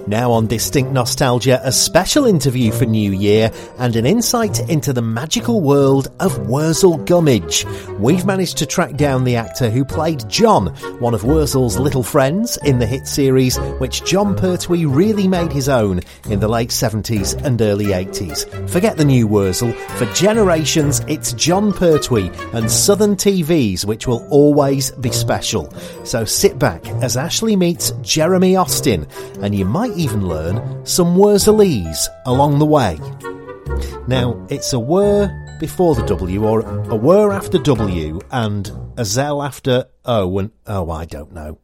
Now on Distinct Nostalgia, a special interview for New Year and an insight into the magical world of Wurzel Gummidge. We've managed to track down the actor who played John, one of Wurzel's little friends in the hit series, which Jon Pertwee really made his own in the late 70s and early 80s. Forget the new Wurzel. For generations, it's Jon Pertwee and Southern TVs which will always be special. So sit back as Ashley meets Jeremy Austin, and you might even learn some Wurzelese along the way. Now, it's a whir before the W, or a whir after W, and a Zell after O, and oh, I don't know.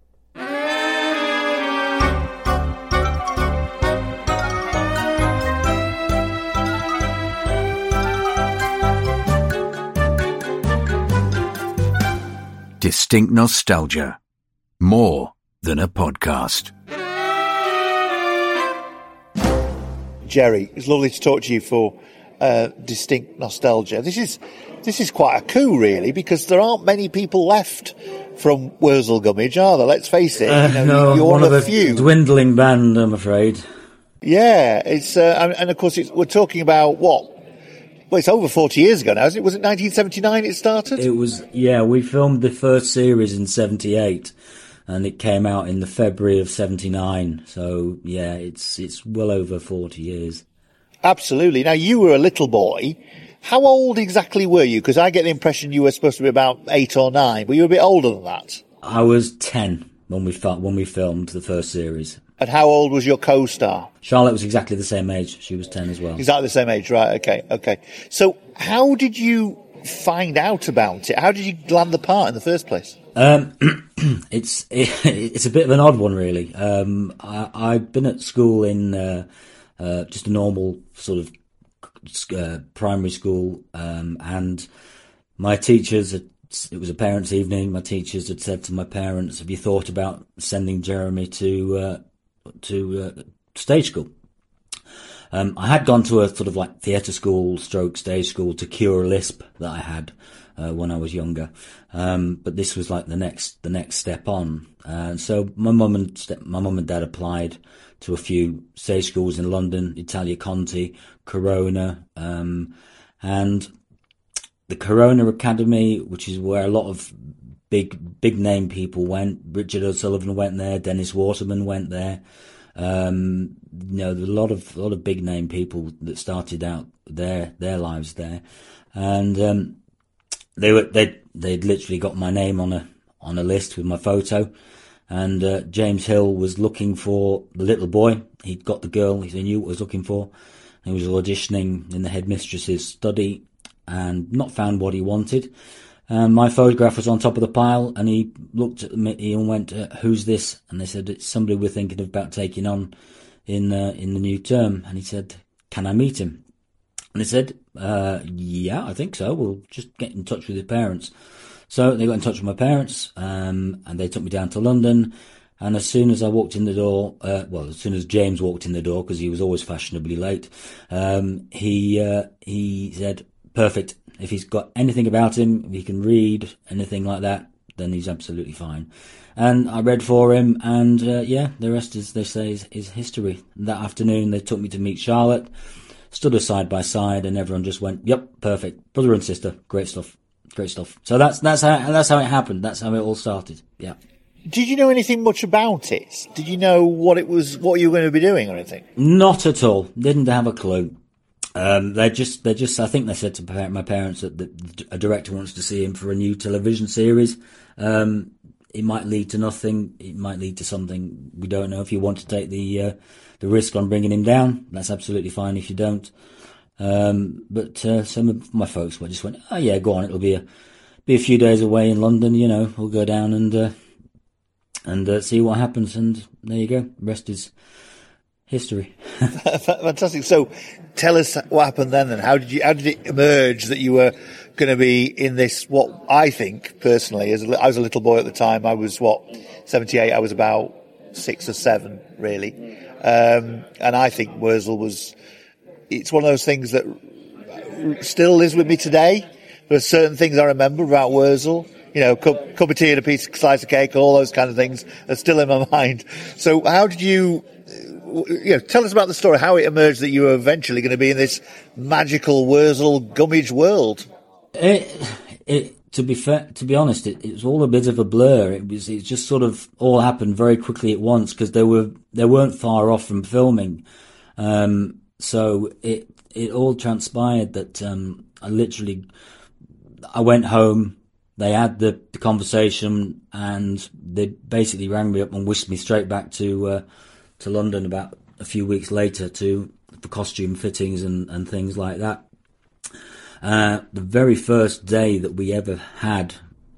Distinct Nostalgia. More than a podcast. Jerry, it's lovely to talk to you for Distinct Nostalgia. This is quite a coup, really, because there aren't many people left from Wurzel Gummidge, are there? Let's face it. No, you're one of a few. Dwindling band, I'm afraid. Yeah, it's and of course we're talking about what? Well, it's over 40 years ago now, isn't it? Was it 1979 it started? It was, yeah. We filmed the first series in 78. And it came out in the February of 79. So, yeah, it's well over 40 years. Absolutely. Now, you were a little boy. How old exactly were you? Because I get the impression you were supposed to be about 8 or 9. But you were a bit older than that. I was 10 when we filmed the first series. And how old was your co-star? Charlotte was exactly the same age. She was 10 as well. Exactly the same age, right. Okay. So, how did you find out about it? How did you land the part in the first place? It's a bit of an odd one, really. I'd been at school in just a normal sort of primary school, and my teachers it was a parents' evening. My teachers had said to my parents, "Have you thought about sending Jeremy to stage school?" I had gone to a sort of like theatre school, stage school to cure a lisp that I had when I was younger, but this was like the next step on. So my mum and dad applied to a few stage schools in London, Italia Conti, Corona, and the Corona Academy, which is where a lot of big name people went. Richard O'Sullivan went there, Dennis Waterman went there. There were a lot of big name people that started out their lives there, and they'd literally got my name on a list with my photo, and James Hill was looking for the little boy. He'd got the girl he knew what was looking for. He was auditioning in the headmistress's study and not found what he wanted. My photograph was on top of the pile, and he looked at me and went, "Who's this?" And they said, "It's somebody we're thinking about taking on in the new term." And he said, "Can I meet him?" And they said, "Yeah, I think so. We'll just get in touch with your parents." So they got in touch with my parents, and they took me down to London. And as soon as I walked in the door, as soon as James walked in the door, because he was always fashionably late, he said, "Perfect. If he's got anything about him, if he can read, anything like that, then he's absolutely fine." And I read for him, and the rest, as they say, is history. That afternoon, they took me to meet Charlotte, stood us side by side, and everyone just went, "Yep, perfect, brother and sister, great stuff." So that's how it happened. That's how it all started. Yeah. Did you know anything much about it? Did you know what you were going to be doing or anything? Not at all. Didn't have a clue. They just, I think they said to my parents that a director wants to see him for a new television series. It might lead to nothing. It might lead to something. We don't know. If you want to take the risk on bringing him down, that's absolutely fine if you don't. But some of my folks just went, "Oh yeah, go on. It'll be a few days away in London. We'll go down and see what happens." And there you go. The rest is history. Fantastic. So tell us what happened then, and how did it emerge that you were going to be in this, what I think personally, I was a little boy at the time. I was 78. I was about 6 or 7 really. And I think Wurzel it's one of those things that still lives with me today. There are certain things I remember about Wurzel. Cup of tea and a slice of cake, all those kind of things are still in my mind. So how did you tell us about the story, how it emerged that you were eventually going to be in this magical Wurzel Gummidge world. To be honest, it was all a bit of a blur. It just sort of all happened very quickly at once because they weren't far off from filming. So it all transpired that, I went home, they had the conversation, and they basically rang me up and whisked me straight back to London about a few weeks later for costume fittings and things like that. The very first day that we ever had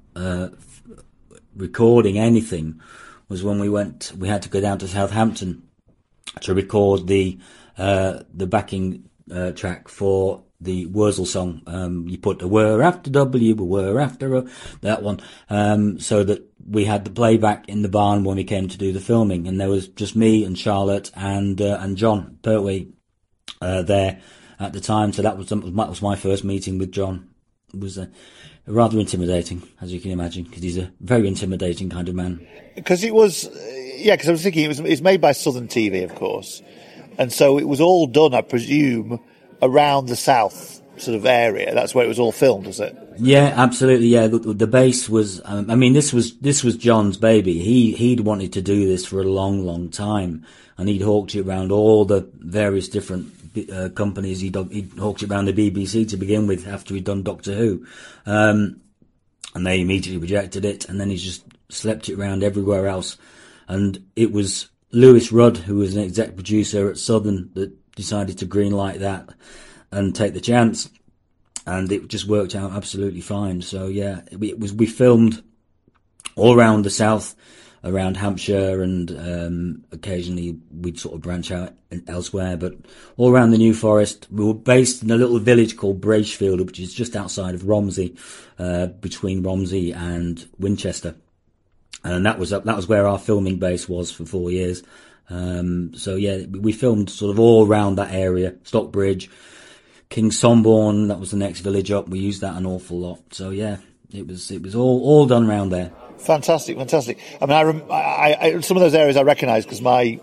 recording anything was when we had to go down to Southampton to record the backing track for the Wurzel song. You put a whir after W, a whir after a, that one, so that we had the playback in the barn when we came to do the filming, and there was just me and Charlotte and John Pertwee there at the time. So that was my first meeting with John. It was rather intimidating, as you can imagine, because he's a very intimidating kind of man. Because it was, because I was thinking it was made by Southern TV, of course, and so it was all done, I presume, around the south sort of area. That's where it was all filmed, was it? Yeah, absolutely. Yeah, the base was. This was John's baby. He'd wanted to do this for a long, long time, and he'd hawked it around all the various different companies. He'd hawked it around the BBC to begin with after he'd done Doctor Who, and they immediately rejected it. And then he just slept it around everywhere else. And it was Lewis Rudd, who was an exec producer at Southern, that decided to greenlight that and take the chance, and it just worked out absolutely fine. So yeah, we filmed all around the south, around Hampshire, and occasionally we'd sort of branch out elsewhere, but all around the New Forest. We were based in a little village called Bracefield, which is just outside of Romsey, between Romsey and Winchester, and that was where our filming base was for 4 years. So yeah, we filmed sort of all around that area. Stockbridge, Kingsomborne, that was the next village up. We used that an awful lot. So yeah, it was all done around there. Fantastic. I mean, I some of those areas I recognise because my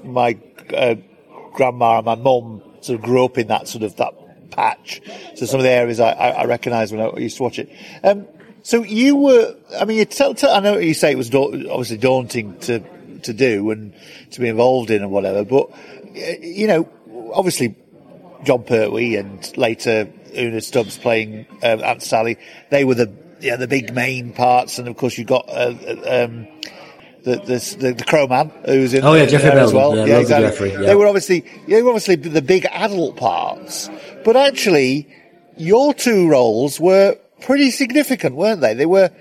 grandma and my mum sort of grew up in that patch. So some of the areas I recognise when I used to watch it. So you were, I mean, I know you say it was obviously daunting to do and to be involved in and whatever, but obviously John Pertwee and later Una Stubbs playing Aunt Sally, they were the big main parts, and of course you got the Crow Man who was in Jeffrey Bell as well. Yeah, exactly. Jeffrey, yeah. They were obviously the big adult parts, but actually your two roles were pretty significant, weren't they? They were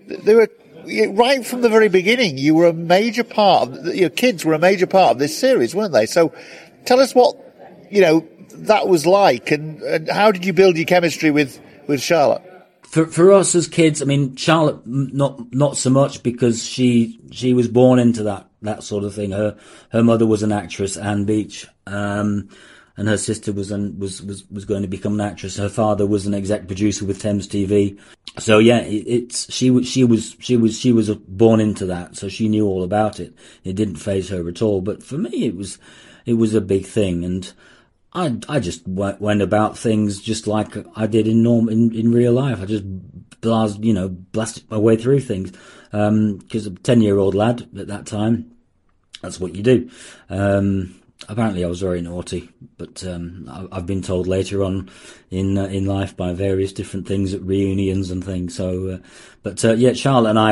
right from the very beginning. You were a major part of, your kids were a major part of this series, weren't they? So tell us what that was like, and how did you build your chemistry with Charlotte? For us as kids, I mean, Charlotte not so much, because she was born into that sort of thing. Her mother was an actress, Anne Beach, and her sister was going to become an actress. Her father was an exec producer with Thames TV. So yeah, she was born into that, so she knew all about it. It didn't faze her at all. But for me, it was a big thing, and I just went about things just like I did in real life. I just blasted my way through things, because a 10-year-old lad at that time, that's what you do. Apparently I was very naughty, but I've been told later on in life by various different things at reunions and things. So, Charlotte and I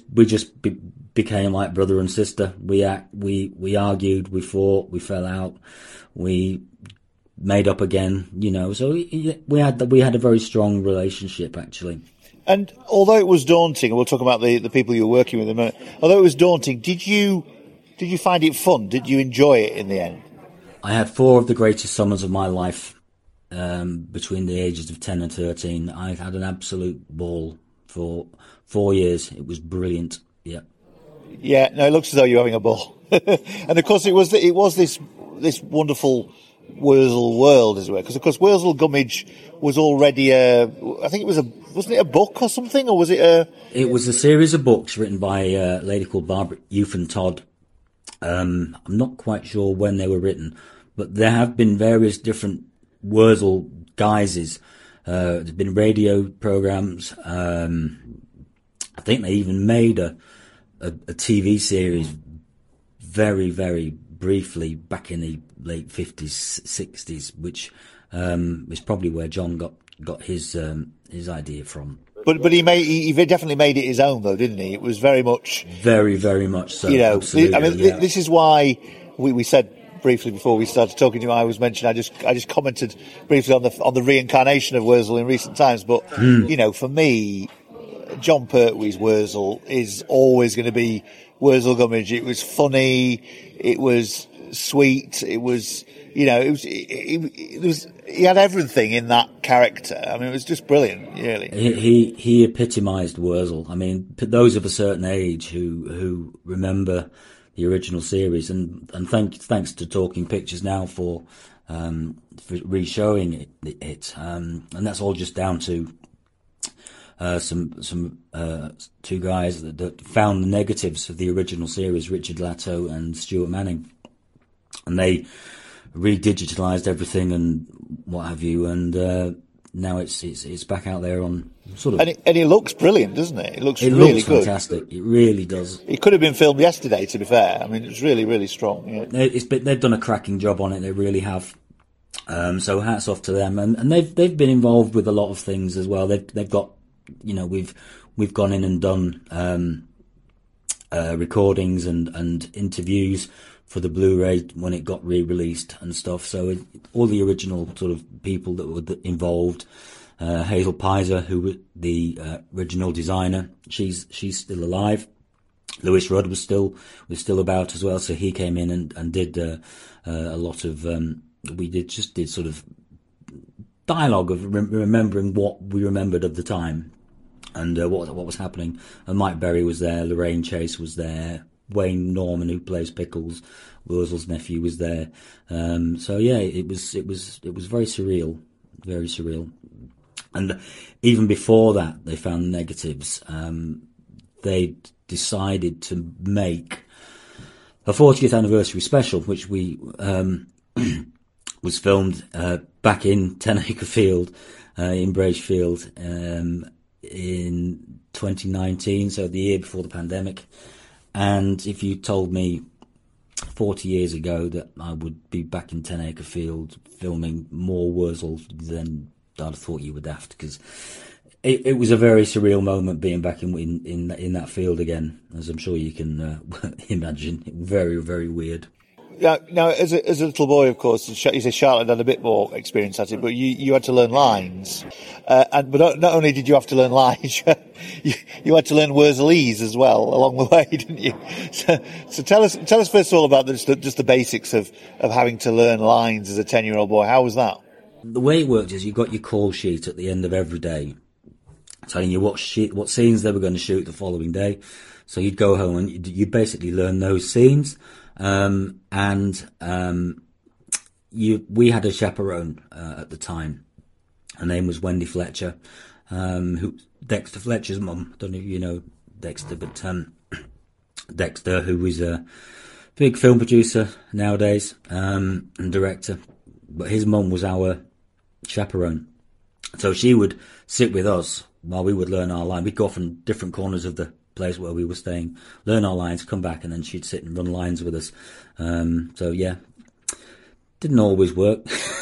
became like brother and sister. We argued, we fought, we fell out, we made up again. So we had a very strong relationship, actually. And although it was daunting, and we'll talk about the people you were working with in a minute. Although it was daunting, did you find it fun? Did you enjoy it in the end? I had 4 of the greatest summers of my life between the ages of 10 and 13. I had an absolute ball for 4 years. It was brilliant. Yeah. Yeah. No, it looks as though you're having a ball. And of course, it was this wonderful Wurzel world, as well. Because of course, Wurzel Gummidge was already wasn't it a book or something, or was it a? It was a series of books written by a lady called Barbara Euphan Todd. I'm not quite sure when they were written, but there have been various different Wurzel guises. There's been radio programs. I think they even made a TV series very, very briefly back in the late 50s, 60s, which is probably where John got his idea from. But he definitely made it his own, though, didn't he? It was very much, very much so. You know, absolutely, I mean, this is why we said briefly before we started talking to you. I was mentioning. I just commented briefly on the reincarnation of Wurzel in recent times. But you know, for me, John Pertwee's Wurzel is always going to be Wurzel Gummidge. It was funny. It was sweet. It was, you know, he had everything in that character. I mean, it was just brilliant, really. He epitomised Wurzel. I mean, those of a certain age who remember the original series, and thanks to Talking Pictures now for re-showing it, and that's all just down to some two guys that found the negatives of the original series, Richard Latto and Stuart Manning, and they redigitalized everything and what have you, and now it's back out there on sort of. And it looks brilliant, doesn't it? It looks really good. Fantastic. It really does. It could have been filmed yesterday, to be fair. I mean, it's really, really strong. Yeah. They've done a cracking job on it. They really have. So hats off to them, and they've been involved with a lot of things as well. They've got, you know, we've gone in and done recordings and interviews for the Blu-ray when it got re-released and stuff. So all the original sort of people that were involved, Hazel Pizer, who was the original designer, she's still alive. Lewis Rudd was still about as well, so he came in and did a lot of. We did sort of dialogue of remembering what we remembered of the time and what was happening. And Mike Berry was there, Lorraine Chase was there, Wayne Norman, who plays Pickles, Wurzel's nephew, was there. So yeah, it was very surreal, very surreal. And even before that, they found negatives. They decided to make a 40th anniversary special, which we was filmed back in 10 Acre Field in Bracefield in 2019, so the year before the pandemic. And if you told me 40 years ago that I would be back in 10 Acre Field filming more Wurzel, then I'd have thought you were daft, because it was a very surreal moment being back in that field again, as I'm sure you can imagine. Very, very weird. Now, as a little boy, of course, you say Charlotte had a bit more experience at it, but you had to learn lines. But not only did you have to learn lines, you had to learn Wurzelese as well along the way, didn't you? So tell us first of all about just the basics of having to learn lines as a 10-year-old boy. How was that? The way it worked is you got your call sheet at the end of every day, telling you what scenes they were going to shoot the following day. So you'd go home and you'd basically learn those scenes. We had a chaperone at the time. Her name was Wendy Fletcher, who Dexter Fletcher's mum. I don't know if you know Dexter, but Dexter, who was a big film producer nowadays and director, but his mum was our chaperone. So she would sit with us while we would learn our line. We'd go off in different corners of the place where we were staying, learn our lines, come back, and then she'd sit and run lines with us. So yeah, didn't always work.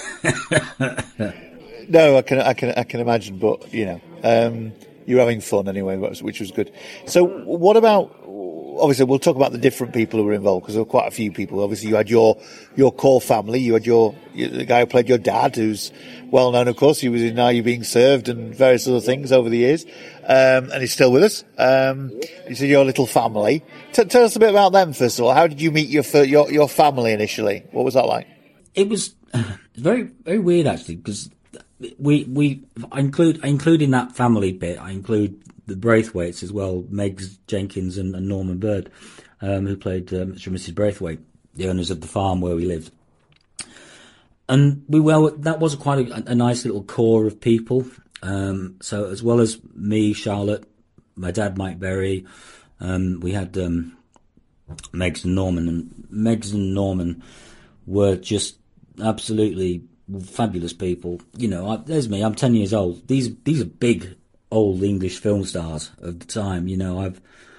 No, I can imagine, but you know, you're having fun anyway, which was good. So what about? Obviously, we'll talk about the different people who were involved, because there were quite a few people. Obviously, you had your core family. You had the guy who played your dad, who's well known, of course. He was in Are You Being Served and various other things over the years, and he's still with us. You said your little family. Tell us a bit about them first of all. How did you meet your family initially? What was that like? It was very, very weird actually, because I include in that family bit. I include the Braithwaites as well, Megs Jenkins and Norman Bird, who played Mr. and Mrs. Braithwaite, the owners of the farm where we lived. And that was quite a nice little core of people. So as well as me, Charlotte, my dad, Mike Berry, we had Megs and Norman, and Megs and Norman were just absolutely fabulous people. You know, there's me. I'm 10 years old. These are big old English film stars of the time. You know,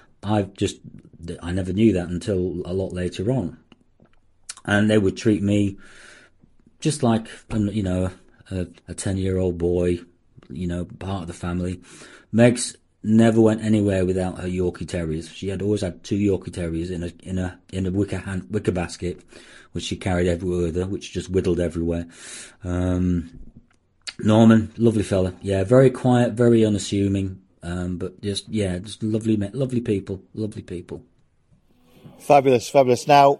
I never knew that until a lot later on, and they would treat me just like, you know, a 10-year-old boy. You know, part of the family. Megs never went anywhere without her Yorkie Terriers. She had always had 2 Yorkie Terriers in a wicker basket, which she carried everywhere with her, which just whittled everywhere. Norman, lovely fella, yeah, very quiet, very unassuming, but just lovely people. Fabulous. Now,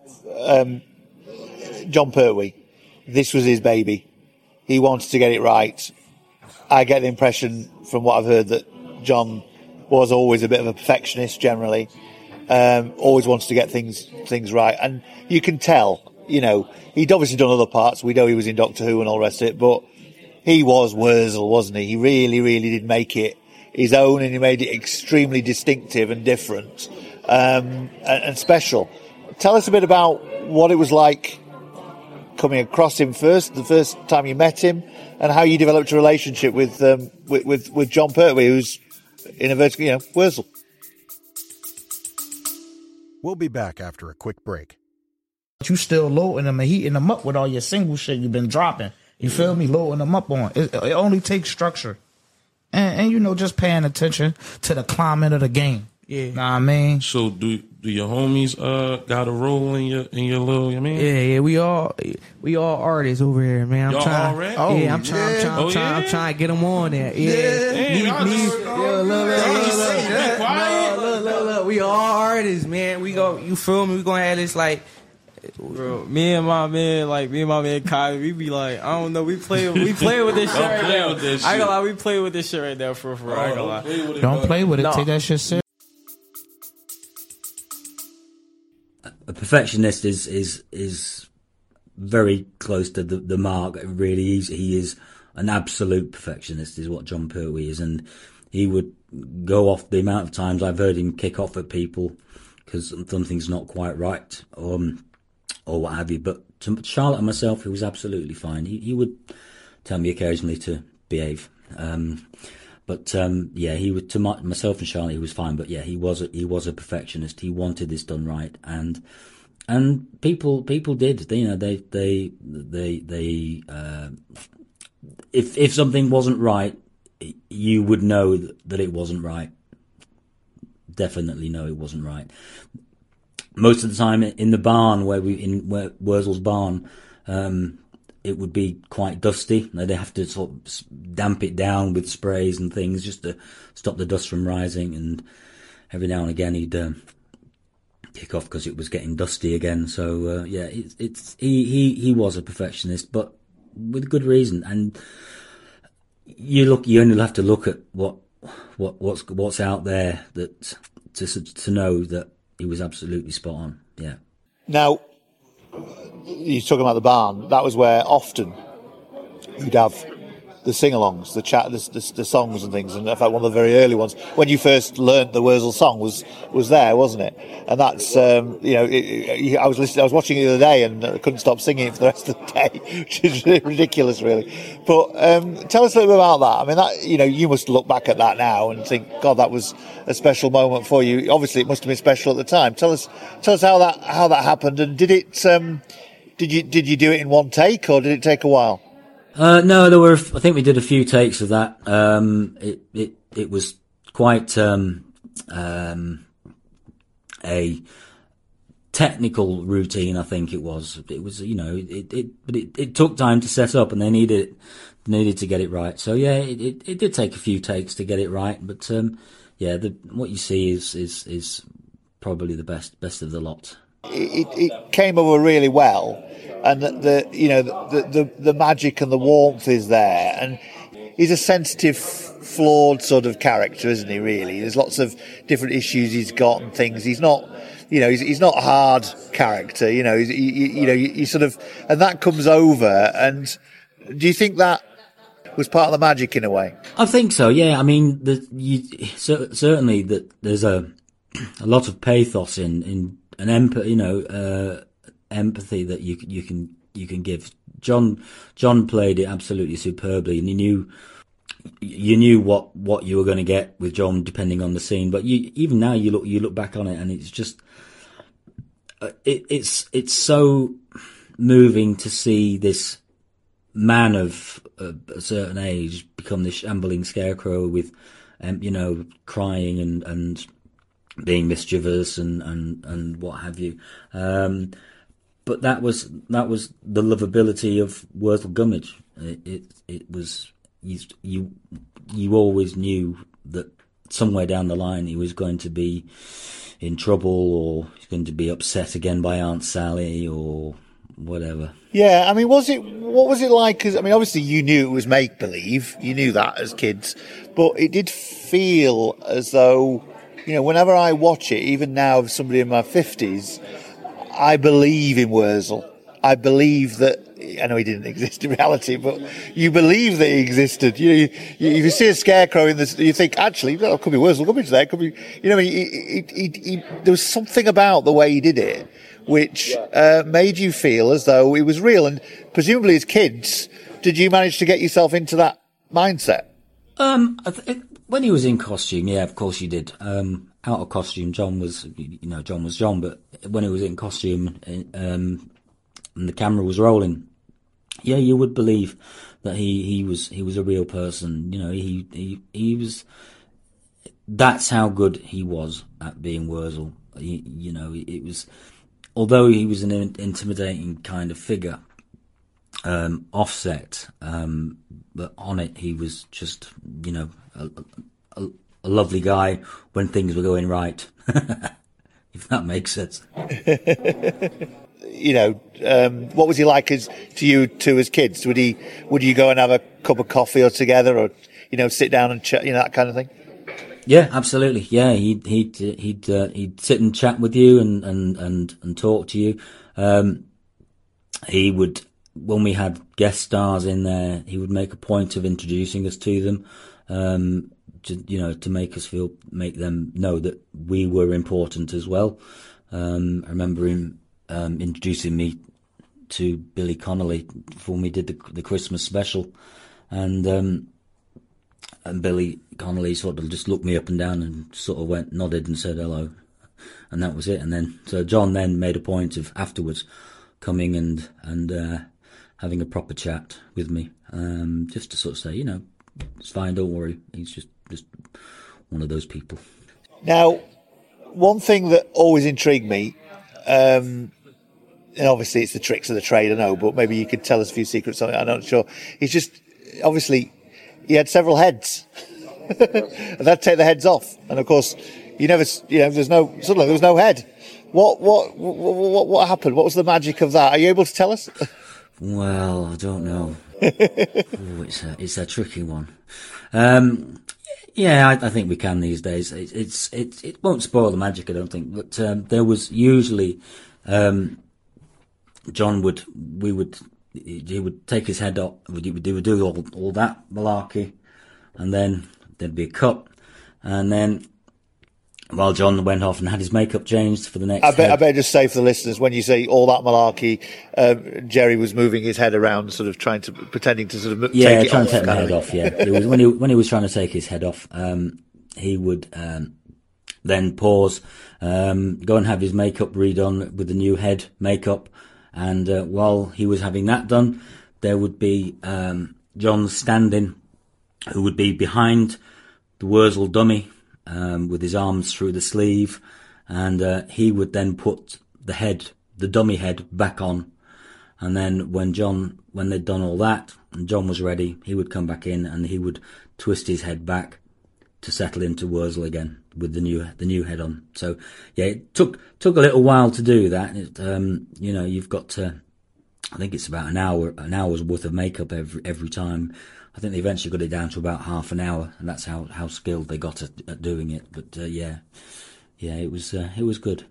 Jon Pertwee, this was his baby. He wanted to get it right. I get the impression from what I've heard that Jon was always a bit of a perfectionist generally, always wanted to get things right. And you can tell, you know, he'd obviously done other parts. We know he was in Doctor Who and all the rest of it, but he was Wurzel, wasn't he? He really, really did make it his own, and he made it extremely distinctive and different, and special. Tell us a bit about what it was like coming across him the first time you met him, and how you developed a relationship with Jon Pertwee, who's in a vertical, you know, Wurzel. We'll be back after a quick break. You still loading them and heating them up with all your single shit you've been dropping. You feel me? Loading them up on. It only takes structure. And you know, just paying attention to the climate of the game. Yeah. Know what I mean? So do your homies got a role in your little, you mean? Yeah, we all artists over here, man. Y'all all right? I'm trying to get them on there. Yeah. Look, we all artists, man. You feel me? We gonna have this like, bro, me and my man Kai, we be like, I don't know, we play with this shit right now. I ain't gonna lie, we play with this shit right now for I ain't gonna lie. Don't play with it. Take that shit serious. A perfectionist is very close to the mark. Really, he is an absolute perfectionist, is what Jon Pertwee is, and he would go off the amount of times I've heard him kick off at people because something's not quite right, or what have you. But to Charlotte and myself, he was absolutely fine. He would tell me occasionally to behave. Yeah, he would, to myself and Charlotte, he was fine. But yeah, he was a perfectionist. He wanted this done right, and people did. You know, they if something wasn't right, you would know that it wasn't right. Definitely know it wasn't right. Most of the time in the barn where Wurzel's barn, it would be quite dusty. They'd have to sort of damp it down with sprays and things just to stop the dust from rising. And every now and again he'd kick off because it was getting dusty again. So yeah, he was a perfectionist, but with good reason. And you only have to look at what's out there that to know that he was absolutely spot on. Yeah. Now, you're talking about the barn. That was where often you'd have the sing-alongs, the chat, the songs and things. And in fact, one of the very early ones, when you first learnt the Wurzel song, was there, wasn't it? And that's I was watching it the other day and I couldn't stop singing it for the rest of the day, which is ridiculous, really. But tell us a little bit about that. I mean, that, you know, you must look back at that now and think, God, that was a special moment for you. Obviously, it must have been special at the time. Tell us how that happened, and did you do it in one take, or did it take a while? No, there were. I think we did a few takes of that. It was quite a technical routine. I think it was. It was, you know, but it took time to set up, and they needed to get it right. So yeah, it did take a few takes to get it right. But yeah, what you see is probably the best of the lot. It came over really well, and the magic and the warmth is there, and he's a sensitive, flawed sort of character, isn't he? Really, there's lots of different issues he's got and things. He's not, you know, he's not a hard character. You know, you sort of, and that comes over. And do you think that was part of the magic in a way? I think so. Yeah, I mean, certainly that there's a lot of pathos in empathy that you can give. John played it absolutely superbly, and you knew what you were going to get with John depending on the scene. But even now you look back on it, and it's just it's so moving to see this man of a certain age become this shambling scarecrow with crying and being mischievous and what have you. But that was the lovability of Wurzel Gummidge. It was you always knew that somewhere down the line he was going to be in trouble, or he's going to be upset again by Aunt Sally or whatever. Yeah, I mean, what was it like? Because, I mean, obviously you knew it was make-believe. You knew that as kids. But it did feel as though, whenever I watch it, even now as somebody in my 50s, I believe in Wurzel. I believe that, I know he didn't exist in reality, but you believe that he existed. If you see a scarecrow in this, you think, actually, that could be Wurzel Gummidge there. Could be, there was something about the way he did it which made you feel as though it was real. And presumably as kids, did you manage to get yourself into that mindset? When he was in costume, yeah, of course you did. Out of costume, John was John, but when he was in costume, and the camera was rolling, yeah, you would believe that he was a real person. He was. That's how good he was at being Wurzel. It was, although he was an intimidating kind of figure, offset, but on it he was just, a lovely guy when things were going right, if that makes sense. What was he like to you two as kids? Would you go and have a cup of coffee or together, or sit down and chat, that kind of thing? Yeah, absolutely. Yeah, he'd sit and chat with you and talk to you. He would, when we had guest stars in there, he would make a point of introducing us to them, to make them know that we were important as well. I remember him introducing me to Billy Connolly when we did the Christmas special, and Billy Connolly sort of just looked me up and down and sort of nodded and said hello, and that was it. And then so John then made a point of afterwards coming and having a proper chat with me, just to sort of say, it's fine, don't worry, he's just one of those people. Now, one thing that always intrigued me, and obviously it's the tricks of the trade, I know, but maybe you could tell us a few secrets on it, I'm not sure. He's just, obviously, he had several heads. And that'd take the heads off. And of course, there was no head. What happened? What was the magic of that? Are you able to tell us? Well, I don't know. It's a tricky one. Yeah, I think we can these days. It won't spoil the magic, I don't think. But there was usually he would take his head off. He would do all that malarkey, and then there'd be a cut, and then while John went off and had his makeup changed for the next. I better just say for the listeners, when you say all that malarkey, Jerry was moving his head around, sort of pretending to sort of take trying to take my head off. Yeah, it was when he was trying to take his head off. He would then pause, go and have his makeup redone with the new head makeup, and while he was having that done, there would be John standing, who would be behind the Wurzel dummy, with his arms through the sleeve, and he would then put the dummy head back on, and then when they'd done all that and John was ready, he would come back in and he would twist his head back to settle into Wurzel again with the new head on. So yeah, it took a little while to do that. You've got to, I think it's about an hour's worth of makeup every time. I think they eventually got it down to about half an hour, and that's how skilled they got at doing it. But it was good.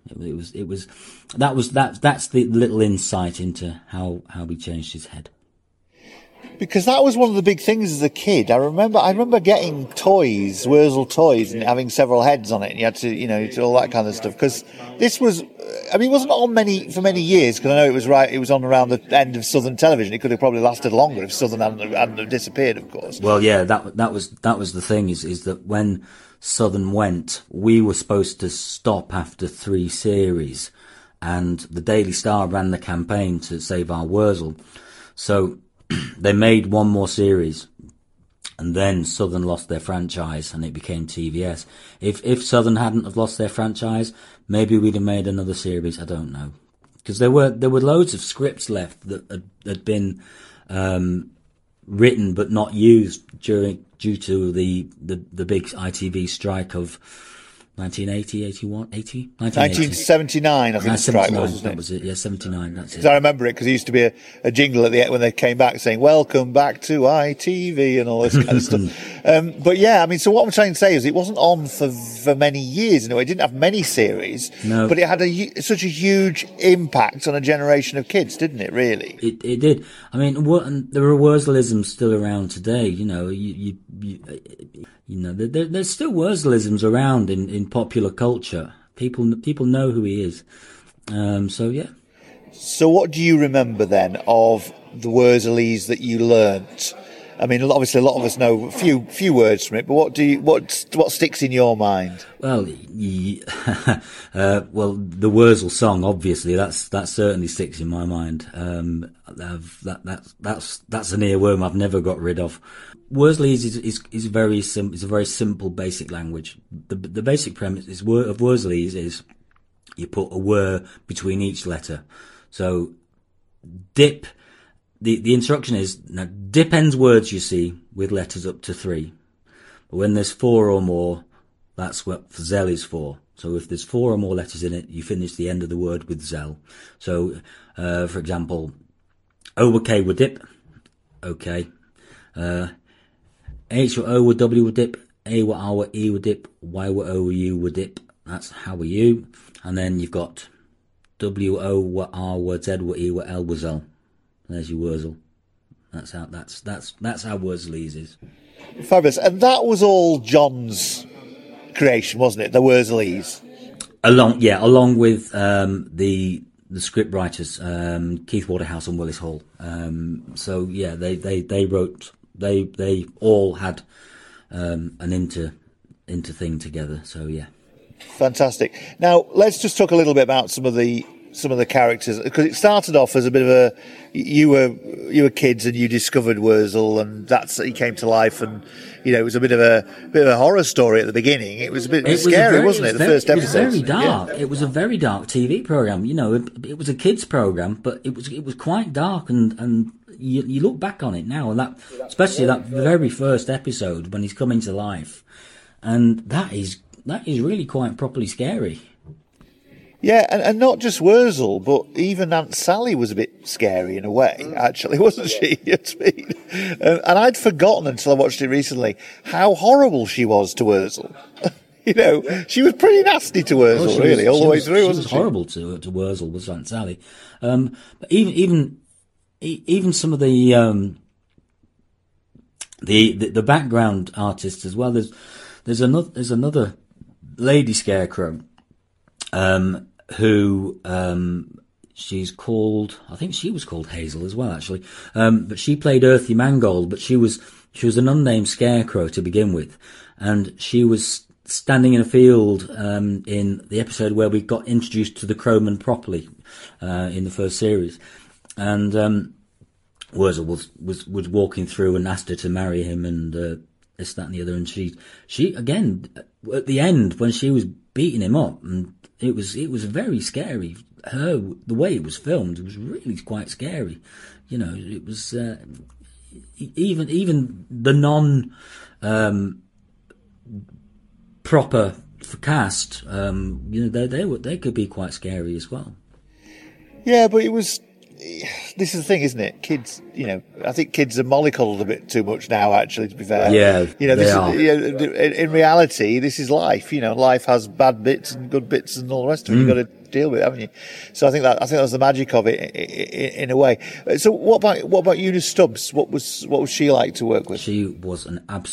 That's the little insight into how we changed his head. Because that was one of the big things as a kid. I remember getting toys, Wurzel toys, and having several heads on it, and you had to, all that kind of stuff. Because this was, it wasn't on for many years. Because I know it was on around the end of Southern Television. It could have probably lasted longer if Southern hadn't disappeared, of course. Well, yeah, that was the thing is that when Southern went, we were supposed to stop after 3 series, and the Daily Star ran the campaign to save our Wurzel. So they made one more series, and then Southern lost their franchise, and it became TVS. If Southern hadn't have lost their franchise, maybe we'd have made another series. I don't know, because there were loads of scripts left that had been written but not used due to the big ITV strike of 1979, I think the strike was, wasn't it? That was it, yeah, 79, that's it. I remember it because there used to be a jingle at the end when they came back saying, "Welcome back to ITV," and all this kind of stuff. But yeah, so what I'm trying to say is it wasn't on for many years. It didn't have many series, no. But it had such a huge impact on a generation of kids, didn't it, really? It did. There are Wurzelisms still around today, there's still Wurzelisms around in popular culture. People know who he is. So yeah. So what do you remember then of the Wurzelese that you learnt? Obviously a lot of us know a few words from it, but what sticks in your mind? Well, well, the Wurzel song, obviously, that certainly sticks in my mind. That's an earworm I've never got rid of. Wurzelese is a very simple, basic language. The basic premise of Wurzelese is you put a word between each letter. So dip. The instruction is, now dip ends words you see with letters up to 3. But when there's 4 or more, that's what zel is for. So if there's 4 or more letters in it, you finish the end of the word with zel. So, for example, O with K would dip, okay. H with O with W would dip, A with R with E would dip, Y with O with U would dip. That's how are you. And then you've got W, O with R with Z with E with L with zel. There's your Wurzel. That's how Wurzelese is. Fabulous. And that was all John's creation, wasn't it? The Wurzelese. Along with the script writers, Keith Waterhouse and Willis Hall. So yeah, they wrote. They all had an inter thing together. So yeah. Fantastic. Now let's just talk a little bit about some of the characters, because it started off as a bit of you were kids and you discovered Wurzel, and he came to life, and it was a bit of a horror story at the beginning. It was a bit scary, wasn't it? The first episode. It was very dark. Yeah. It was a very dark TV program. It was a kids program, but it was quite dark, and you look back on it now, and especially that very first episode when he's coming to life, and that is really quite properly scary. Yeah, and not just Wurzel, but even Aunt Sally was a bit scary in a way, actually, wasn't she? And I'd forgotten until I watched it recently how horrible she was to Wurzel. She was pretty nasty to Wurzel, really, all the way through, wasn't she? She was horrible to Wurzel, was Aunt Sally. But even some of the background artists as well. There's another lady scarecrow. Who she's called, I think she was called Hazel as well, actually. But she played Earthy Mangold, but she was an unnamed scarecrow to begin with, and she was standing in a field in the episode where we got introduced to the Crowman properly in the first series, and Wurzel was walking through and asked her to marry him, and this, that, and the other, and she again at the end when she was beating him up, and it was very scary. The way it was filmed, it was really quite scary. It was even the non proper cast. They could be quite scary as well. Yeah, but it was this is the thing, isn't it? Kids, I think kids are mollycoddled a bit too much now, actually, to be fair. Yeah, this is, in reality, this is life. Life has bad bits and good bits and all the rest of it. You've got to deal with it, haven't you? So I think that was the magic of it in a way. So what about Una Stubbs? What was she like to work with? She was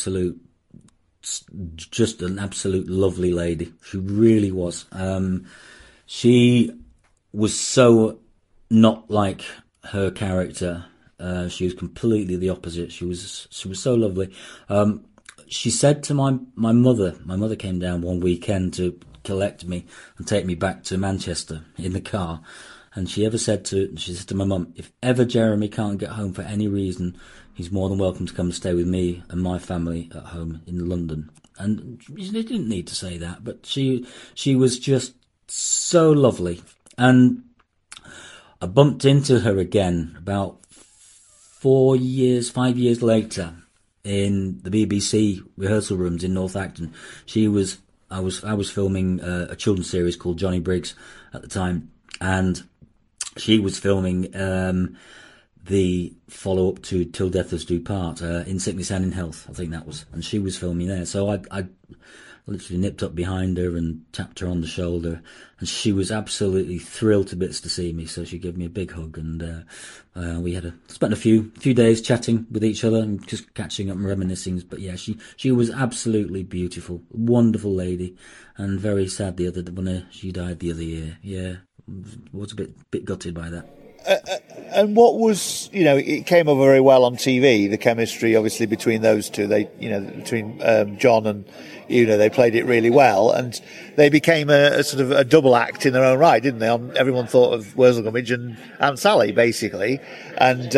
just an absolute lovely lady. She really was. She was so not like her character. She was completely the opposite. She was so lovely. She said to my mother. My mother came down one weekend to collect me and take me back to Manchester in the car. And she said to my mum, if ever Jeremy can't get home for any reason, he's more than welcome to come and stay with me and my family at home in London. And she didn't need to say that, but she was just so lovely. And I bumped into her again about 5 years later in the BBC rehearsal rooms in North Acton. I was filming a children's series called Johnny Briggs at the time, and she was filming the follow-up to Till Death Us Do Part, In Sickness and in Health, I think that was, and she was filming there. So I literally nipped up behind her and tapped her on the shoulder, and she was absolutely thrilled to bits to see me. So she gave me a big hug, and we spent a few days chatting with each other and just catching up and reminiscing. But yeah, she was absolutely beautiful, wonderful lady, and very sad when she died the other year. Yeah, was a bit gutted by that. And what was, it came over very well on TV, the chemistry obviously between those two. Between John and Una, they played it really well, and they became a sort of a double act in their own right, didn't they? Everyone thought of Wurzel Gummidge and Aunt Sally, basically, and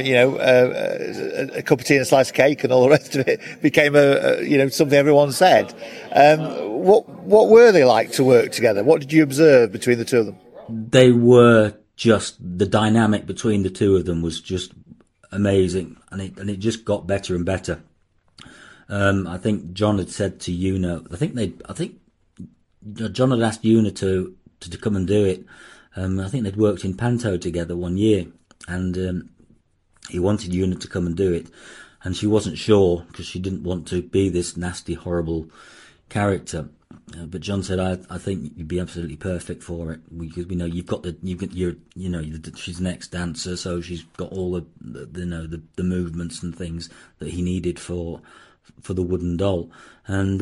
a cup of tea and a slice of cake and all the rest of it became something everyone said. What were they like to work together? What did you observe between the two of them? They were just, the dynamic between the two of them was just amazing, and it just got better and better. I think John had said to Una, I think John had asked Una to come and do it. I think they'd worked in Panto together one year, and he wanted Una to come and do it, and she wasn't sure because she didn't want to be this nasty, horrible character. But John said, I think you'd be absolutely perfect for it, because we know she's an ex-dancer, so she's got all the movements and things that he needed for the wooden doll. And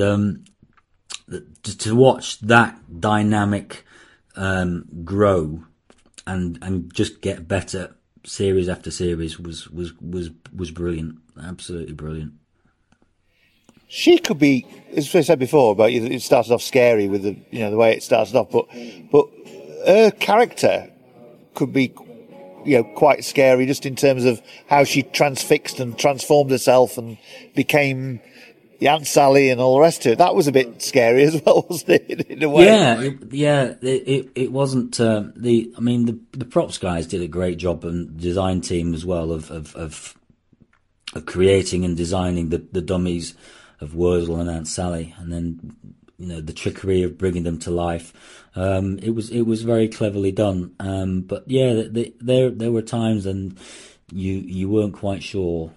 to watch that dynamic grow and just get better series after series was brilliant, absolutely brilliant. She could be, as I said before, about it started off scary with the way it started off, but her character could be quite scary, just in terms of how she transfixed and transformed herself and became Aunt Sally and all the rest of it. That was a bit scary as well, wasn't it? In a way. It wasn't. The props guys did a great job, and design team as well of creating and designing the dummies of Wurzel and Aunt Sally, and then the trickery of bringing them to life. It was very cleverly done. But yeah, there were times and you weren't quite sure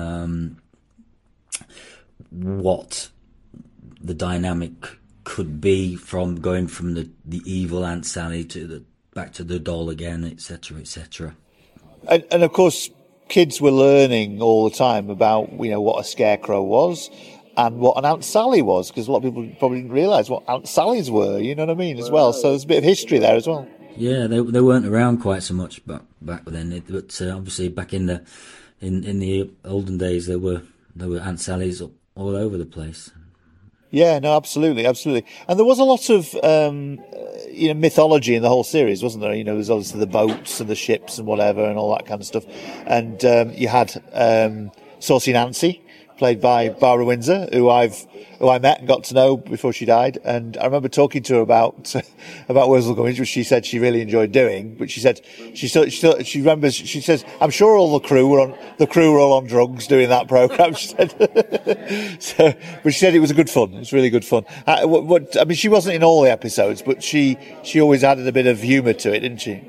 what the dynamic could be, from going from the evil Aunt Sally to back to the doll again, etc., etc. And of course, kids were learning all the time about what a scarecrow was and what an Aunt Sally was, because a lot of people probably didn't realise what Aunt Sallies were, you know what I mean, as well. So there's a bit of history there as well. Yeah, they weren't around quite so much back then, but obviously back in the olden days there were Aunt Sallies all over the place. Yeah, no, absolutely. And there was a lot of mythology in the whole series, wasn't there? There's obviously the boats and the ships and whatever and all that kind of stuff. And you had Saucy Nancy, played by Barbara Windsor, who I met and got to know before she died. And I remember talking to her about Wurzel Gummidge, which she said she really enjoyed doing. But she said she remembers. She says, "I'm sure all the crew were all on drugs doing that program." She said, but she said it was good fun. It was really good fun. She wasn't in all the episodes, but she always added a bit of humour to it, didn't she?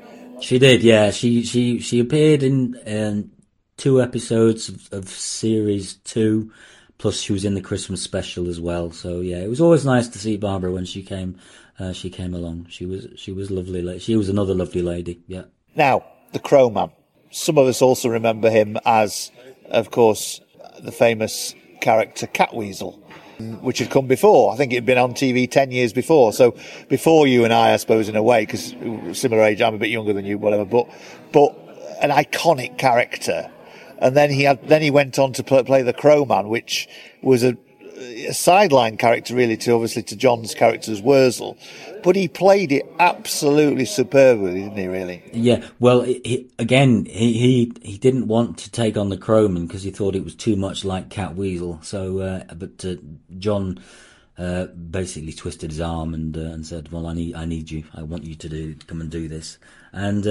She did, yeah. She appeared in 2 episodes of series 2, plus she was in the Christmas special as well. So yeah, it was always nice to see Barbara when she came along. She was lovely. She was another lovely lady. Yeah. Now, the Crow Man. Some of us also remember him as, of course, the famous character Catweasel, which had come before. I think it had been on TV 10 years before. So before you and I suppose, in a way, because similar age, I'm a bit younger than you, whatever. But an iconic character. And then he went on to play the Crow Man, which was a sideline character, really, to John's character as Wurzel. But he played it absolutely superbly, didn't he, really? Yeah, well, he didn't want to take on the Crowman because he thought it was too much like Catweasel. So, but John basically twisted his arm and said, "Well, I need you. I want you to come and do this." And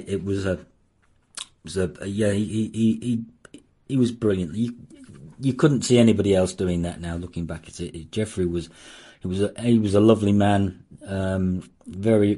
he was brilliant. You couldn't see anybody else doing that now. Looking back at it, Jeffrey was a lovely man. Very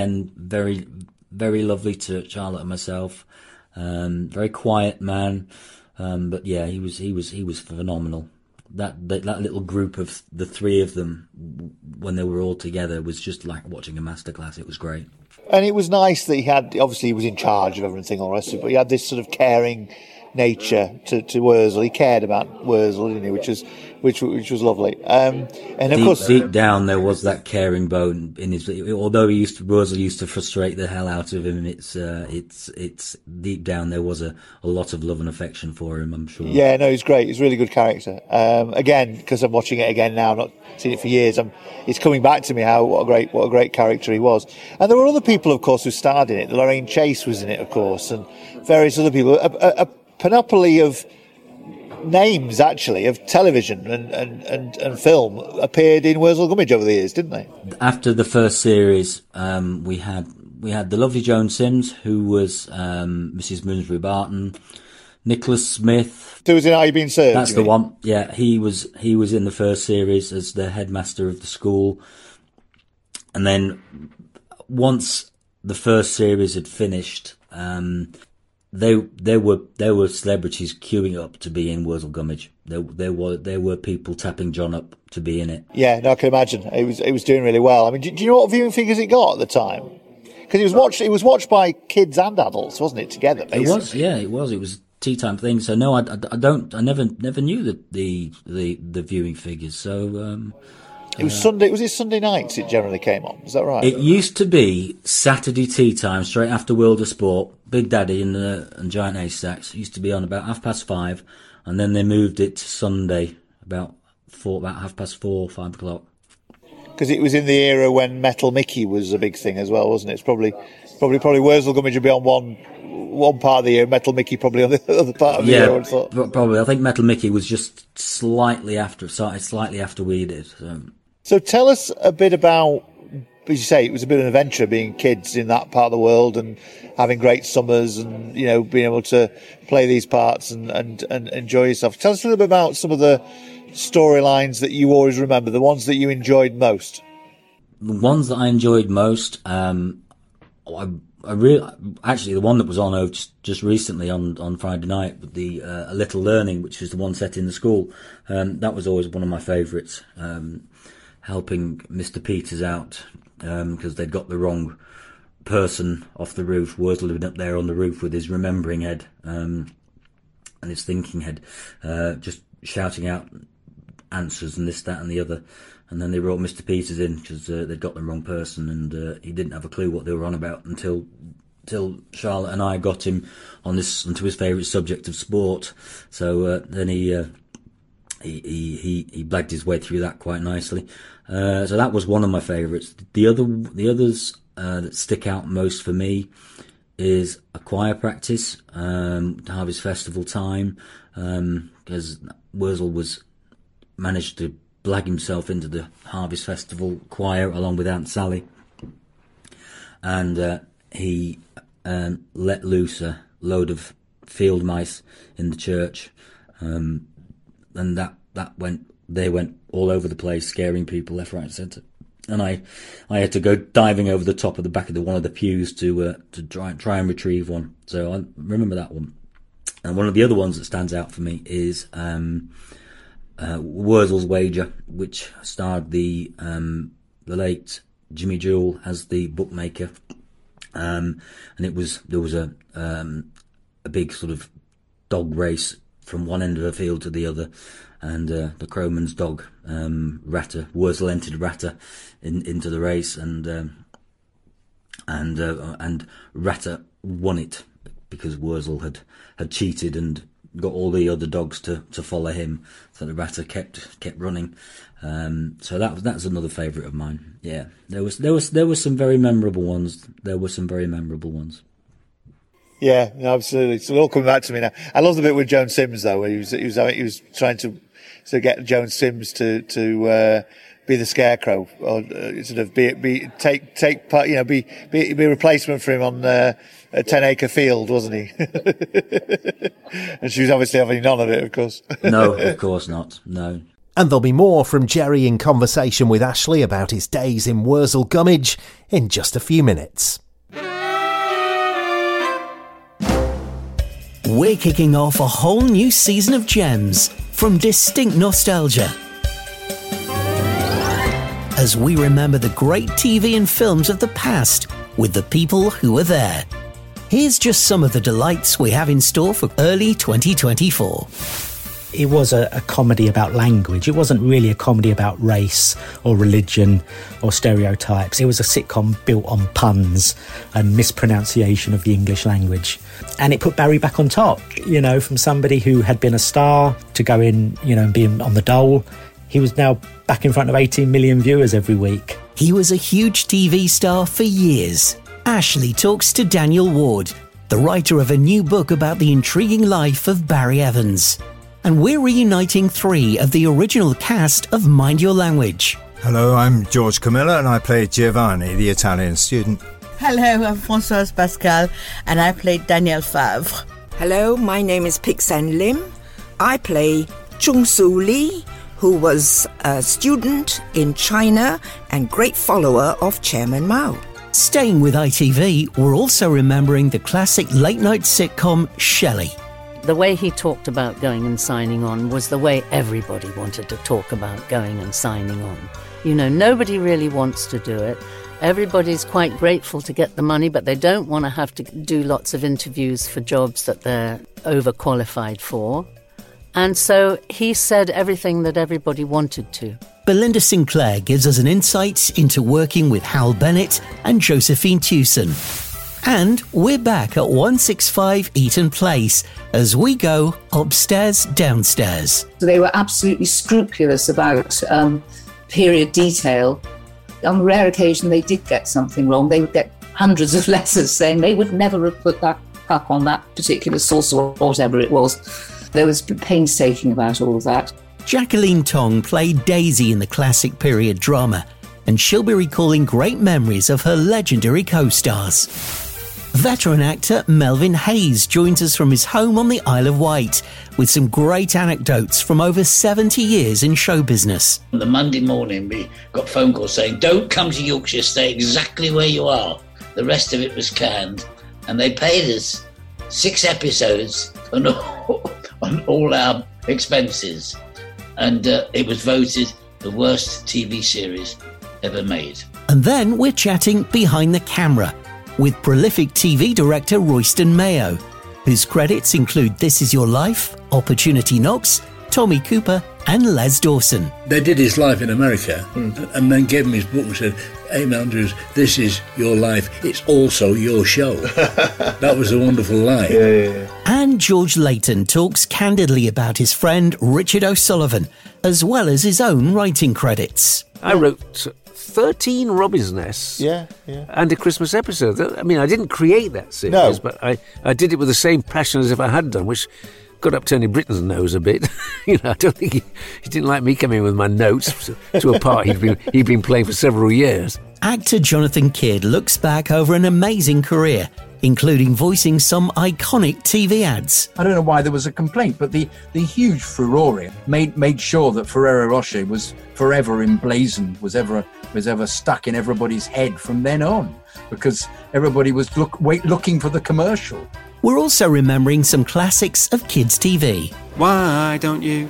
lovely to Charlotte and myself. Very quiet man. But yeah, he was phenomenal. That little group of the 3 of them, when they were all together, was just like watching a masterclass. It was great. And it was nice that he was in charge of everything, all the rest of it, but he had this sort of caring nature to Wurzel. He cared about Wurzel, didn't he? Which was lovely. And of course, deep down there was that caring bone in his. Although Wurzel used to frustrate the hell out of him. It's deep down there was a lot of love and affection for him, I'm sure. Yeah, no, he's great. He's a really good character. Again, because I'm watching it again now, I've not seen it for years. It's coming back to me what a great character he was. And there were other people, of course, who starred in it. Lorraine Chase was in it, of course, and various other people. A panoply of names, actually, of television and film appeared in Wurzel Gummidge over the years, didn't they? After the first series, we had the lovely Joan Sims, who was Mrs. Moonsbury Barton, Nicholas Smith. Who was in Are You Being Served? That's the one. Yeah, he was in the first series as the headmaster of the school, and then once the first series had finished, there were celebrities queuing up to be in Wurzel Gummidge. There were people tapping John up to be in it. Yeah, no, I can imagine. It was doing really well. I mean, do you know what viewing figures it got at the time? Because it was watched by kids and adults, wasn't it? Together, basically. It was. Yeah, it was. It was a tea time thing. So no, I never knew the viewing figures. So. It was Sunday. Was it Sunday nights? It generally came on. Is that right? It used to be Saturday tea time, straight after World of Sport. Big Daddy and Giant Ace Sacks used to be on about 5:30, and then they moved it to Sunday about 4:30, 5 o'clock. Because it was in the era when Metal Mickey was a big thing as well, wasn't it? It's probably Wurzel Gummidge would be on one part of the year, Metal Mickey probably on the other part of the year. I thought. Probably. I think Metal Mickey was just slightly after we did. So tell us a bit about, as you say, it was a bit of an adventure being kids in that part of the world and having great summers and, being able to play these parts and enjoy yourself. Tell us a little bit about some of the storylines that you always remember, the ones that you enjoyed most. The ones that I enjoyed most, I really, actually, the one that was on just recently on Friday night, the A Little Learning, which is the one set in the school, that was always one of my favourites. Helping Mr. Peters out because they'd got the wrong person off the roof. Wurzel had been up there on the roof with his remembering head and his thinking head, just shouting out answers and this, that, and the other. And then they brought Mr. Peters in because they'd got the wrong person, and he didn't have a clue what they were on about until Charlotte and I got him onto his favourite subject of sport. So then he blagged his way through that quite nicely. So that was one of my favourites. The others that stick out most for me is a choir practice, Harvest Festival time, because Wurzel managed to blag himself into the Harvest Festival choir along with Aunt Sally, and he let loose a load of field mice in the church, and they went all over the place, scaring people left, right, and centre. and I had to go diving over the top of the back of one of the pews to try and retrieve one. So I remember that one. And one of the other ones that stands out for me is Wurzel's Wager, which starred the late Jimmy Jewell as the bookmaker, and there was a big sort of dog race from one end of the field to the other, and the Crowman's dog Ratter, Wurzel entered Ratter into the race, and Ratter won it because Wurzel had cheated and got all the other dogs to follow him, so the Ratter kept running. So that's another favourite of mine. Yeah, there was some very memorable ones. Yeah, absolutely. So they're all coming back to me now. I love the bit with Joan Sims though, where he was trying to get Joan Sims to be the Scarecrow, or sort of take part, be a replacement for him on a 10-acre field, wasn't he? And she was obviously having none of it, of course. No, of course not. No. And there'll be more from Jerry in conversation with Ashley about his days in Wurzel Gummidge in just a few minutes. We're kicking off a whole new season of gems from Distinct Nostalgia, as we remember the great TV and films of the past with the people who were there. Here's just some of the delights we have in store for early 2024. It was a comedy about language. It wasn't really a comedy about race or religion or stereotypes. It was a sitcom built on puns and mispronunciation of the English language. And it put Barry back on top, from somebody who had been a star to go in, and being on the dole. He was now back in front of 18 million viewers every week. He was a huge TV star for years. Ashley talks to Daniel Ward, the writer of a new book about the intriguing life of Barry Evans. And we're reuniting 3 of the original cast of Mind Your Language. Hello, I'm George Camilla and I play Giovanni, the Italian student. Hello, I'm Françoise Pascal and I play Danielle Favre. Hello, my name is Pixan Lim. I play Chung Soo Lee, who was a student in China and great follower of Chairman Mao. Staying with ITV, we're also remembering the classic late-night sitcom Shelley. The way he talked about going and signing on was the way everybody wanted to talk about going and signing on. Nobody really wants to do it. Everybody's quite grateful to get the money, but they don't want to have to do lots of interviews for jobs that they're overqualified for. And so he said everything that everybody wanted to. Belinda Sinclair gives us an insight into working with Hal Bennett and Josephine Tewson. And we're back at 165 Eaton Place as we go upstairs, downstairs. They were absolutely scrupulous about period detail. On a rare occasion, they did get something wrong. They would get hundreds of letters saying they would never have put that cup on that particular sauce or whatever it was. There was painstaking about all of that. Jacqueline Tong played Daisy in the classic period drama, and she'll be recalling great memories of her legendary co-stars. Veteran actor Melvin Hayes joins us from his home on the Isle of Wight with some great anecdotes from over 70 years in show business. On the Monday morning, we got phone calls saying, don't come to Yorkshire, stay exactly where you are. The rest of it was canned. And they paid us 6 episodes on all our expenses. And it was voted the worst TV series ever made. And then we're chatting behind the camera with prolific TV director Royston Mayo, whose credits include This Is Your Life, Opportunity Knocks, Tommy Cooper and Les Dawson. They did his life in America and then gave him his book and said, Eamonn Andrews, this is your life, it's also your show. That was a wonderful line. Yeah. And George Layton talks candidly about his friend Richard O'Sullivan, as well as his own writing credits. I wrote 13 Robin's Nests and a Christmas episode. I mean, I didn't create that series, but I did it with the same passion as if I had done, which got up Tony Britton's nose a bit. I don't think he didn't like me coming in with my notes to a part he'd been playing for several years. Actor Jonathan Kidd looks back over an amazing career including voicing some iconic TV ads. I don't know why there was a complaint, but the huge furore made sure that Ferrero Rocher was forever emblazoned, was ever stuck in everybody's head from then on, because everybody was looking for the commercial. We're also remembering some classics of kids' TV. Why don't you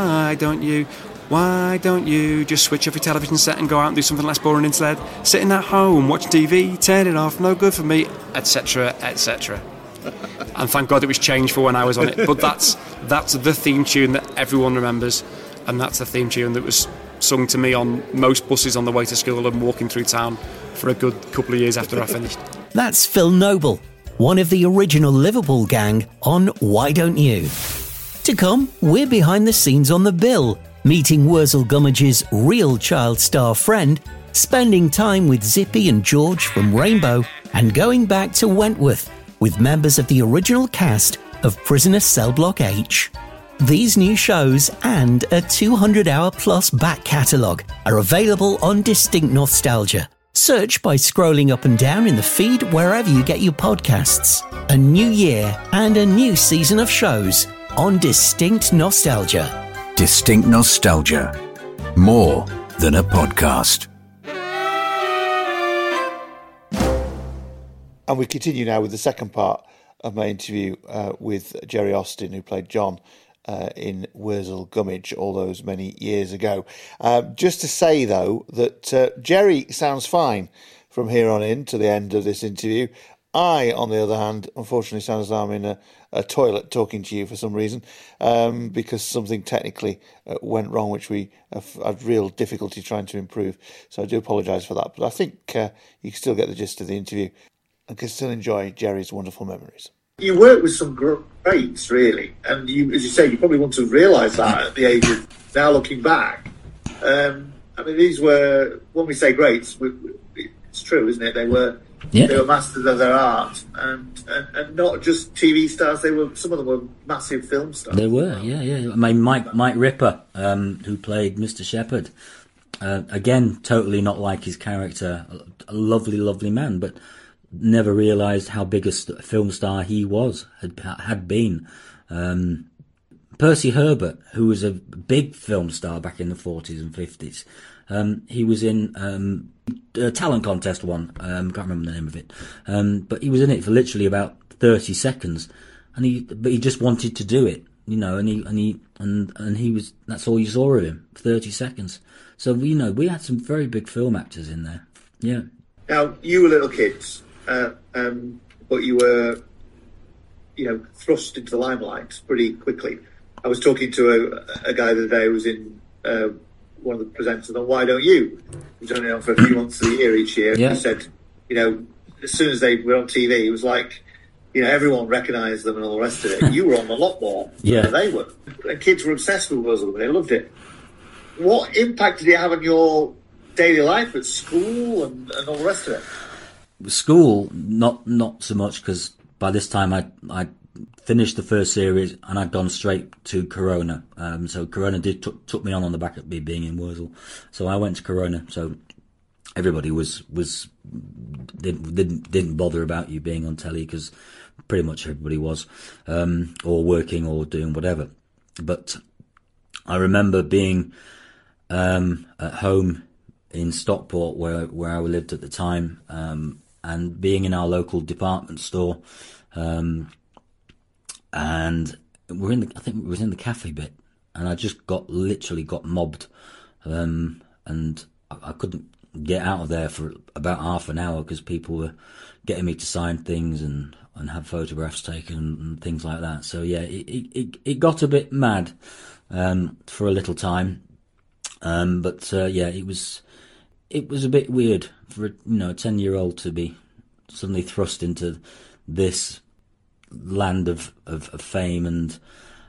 just switch off your television set and go out and do something less boring instead? Sitting at home, watch TV, turn it off, no good for me, etc., etc. And thank God it was changed for when I was on it. But that's the theme tune that everyone remembers, and that's the theme tune that was sung to me on most buses on the way to school and walking through town for a good couple of years after I finished. That's Phil Noble, one of the original Liverpool gang on Why Don't You? To come, we're behind the scenes on The Bill, meeting Wurzel Gummidge's real child star friend, spending time with Zippy and George from Rainbow, and going back to Wentworth with members of the original cast of Prisoner Cell Block H. These new shows and a 200-hour-plus back catalogue are available on Distinct Nostalgia. Search by scrolling up and down in the feed wherever you get your podcasts. A new year and a new season of shows on Distinct Nostalgia. Distinct Nostalgia. More than a podcast. And we continue now with the second part of my interview with Jerry Austin, who played John in Wurzel Gummidge all those many years ago. Just to say, though, that Jerry sounds fine from here on in to the end of this interview. I, on the other hand, unfortunately sound as though I'm in a toilet talking to you for some reason, because something technically went wrong, which we have had real difficulty trying to improve. So I do apologise for that. But I think you can still get the gist of the interview and can still enjoy Jerry's wonderful memories. You work with some greats, really, and you, as you say, you probably wouldn't have realised that at the age of now looking back. I mean, these were, when we say greats, it's true, isn't it? They were masters of their art, and not just TV stars. Some of them were massive film stars. They were, yeah. I mean, Mike Ripper, who played Mr. Shepherd, again, totally not like his character. A lovely man, but never realised how big a film star he had been. Percy Herbert, who was a big film star back in the 40s and 50s. He was in a talent contest one. Can't remember the name of it. But he was in it for literally about 30 seconds, but he just wanted to do it, you know. And he was. That's all you saw of him, 30 seconds. So we had some very big film actors in there. Yeah. Now you were little kids, but you were, thrust into the limelight pretty quickly. I was talking to a guy the other day who was in one of the presenters on Why Don't You? He was only on for a few months of the year each year. Yeah. He said, as soon as they were on TV, it was like, everyone recognised them and all the rest of it. You were on a lot more than they were. And kids were obsessed with Wurzel. They loved it. What impact did it have on your daily life at school and all the rest of it? School, not so much, because by this time I finished the first series and I'd gone straight to Corona. So Corona took me on the back of me being in Wurzel. So I went to Corona. So everybody didn't bother about you being on telly, because pretty much everybody was, or working or doing whatever. But I remember being at home in Stockport, where I lived at the time, and being in our local department store, and I think it was in the cafe bit, and I just literally got mobbed, and I couldn't get out of there for about half an hour because people were getting me to sign things and have photographs taken and things like that. So yeah, it got a bit mad for a little time, but it was a bit weird for a 10-year-old to be suddenly thrust into this land of fame and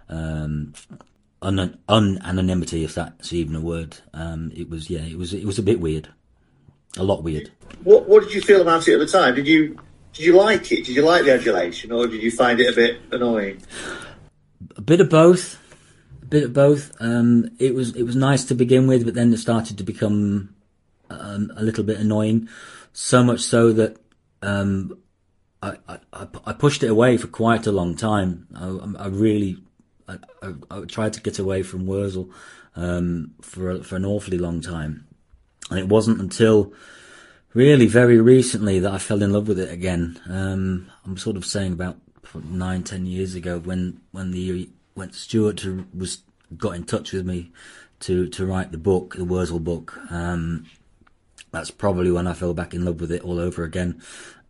anonymity, if that's even a word. It was a bit weird, a lot weird. What did you feel about it at the time? Did you like it? Did you like the adulation, or did you find it a bit annoying? A bit of both. It was nice to begin with, but then it started to become a little bit annoying. So much so that I pushed it away for quite a long time. I tried to get away from Wurzel for an awfully long time, and it wasn't until really very recently that I fell in love with it again. I'm sort of saying about 9-10 years ago when Stuart got in touch with me to write the book, the Wurzel book. That's probably when I fell back in love with it all over again.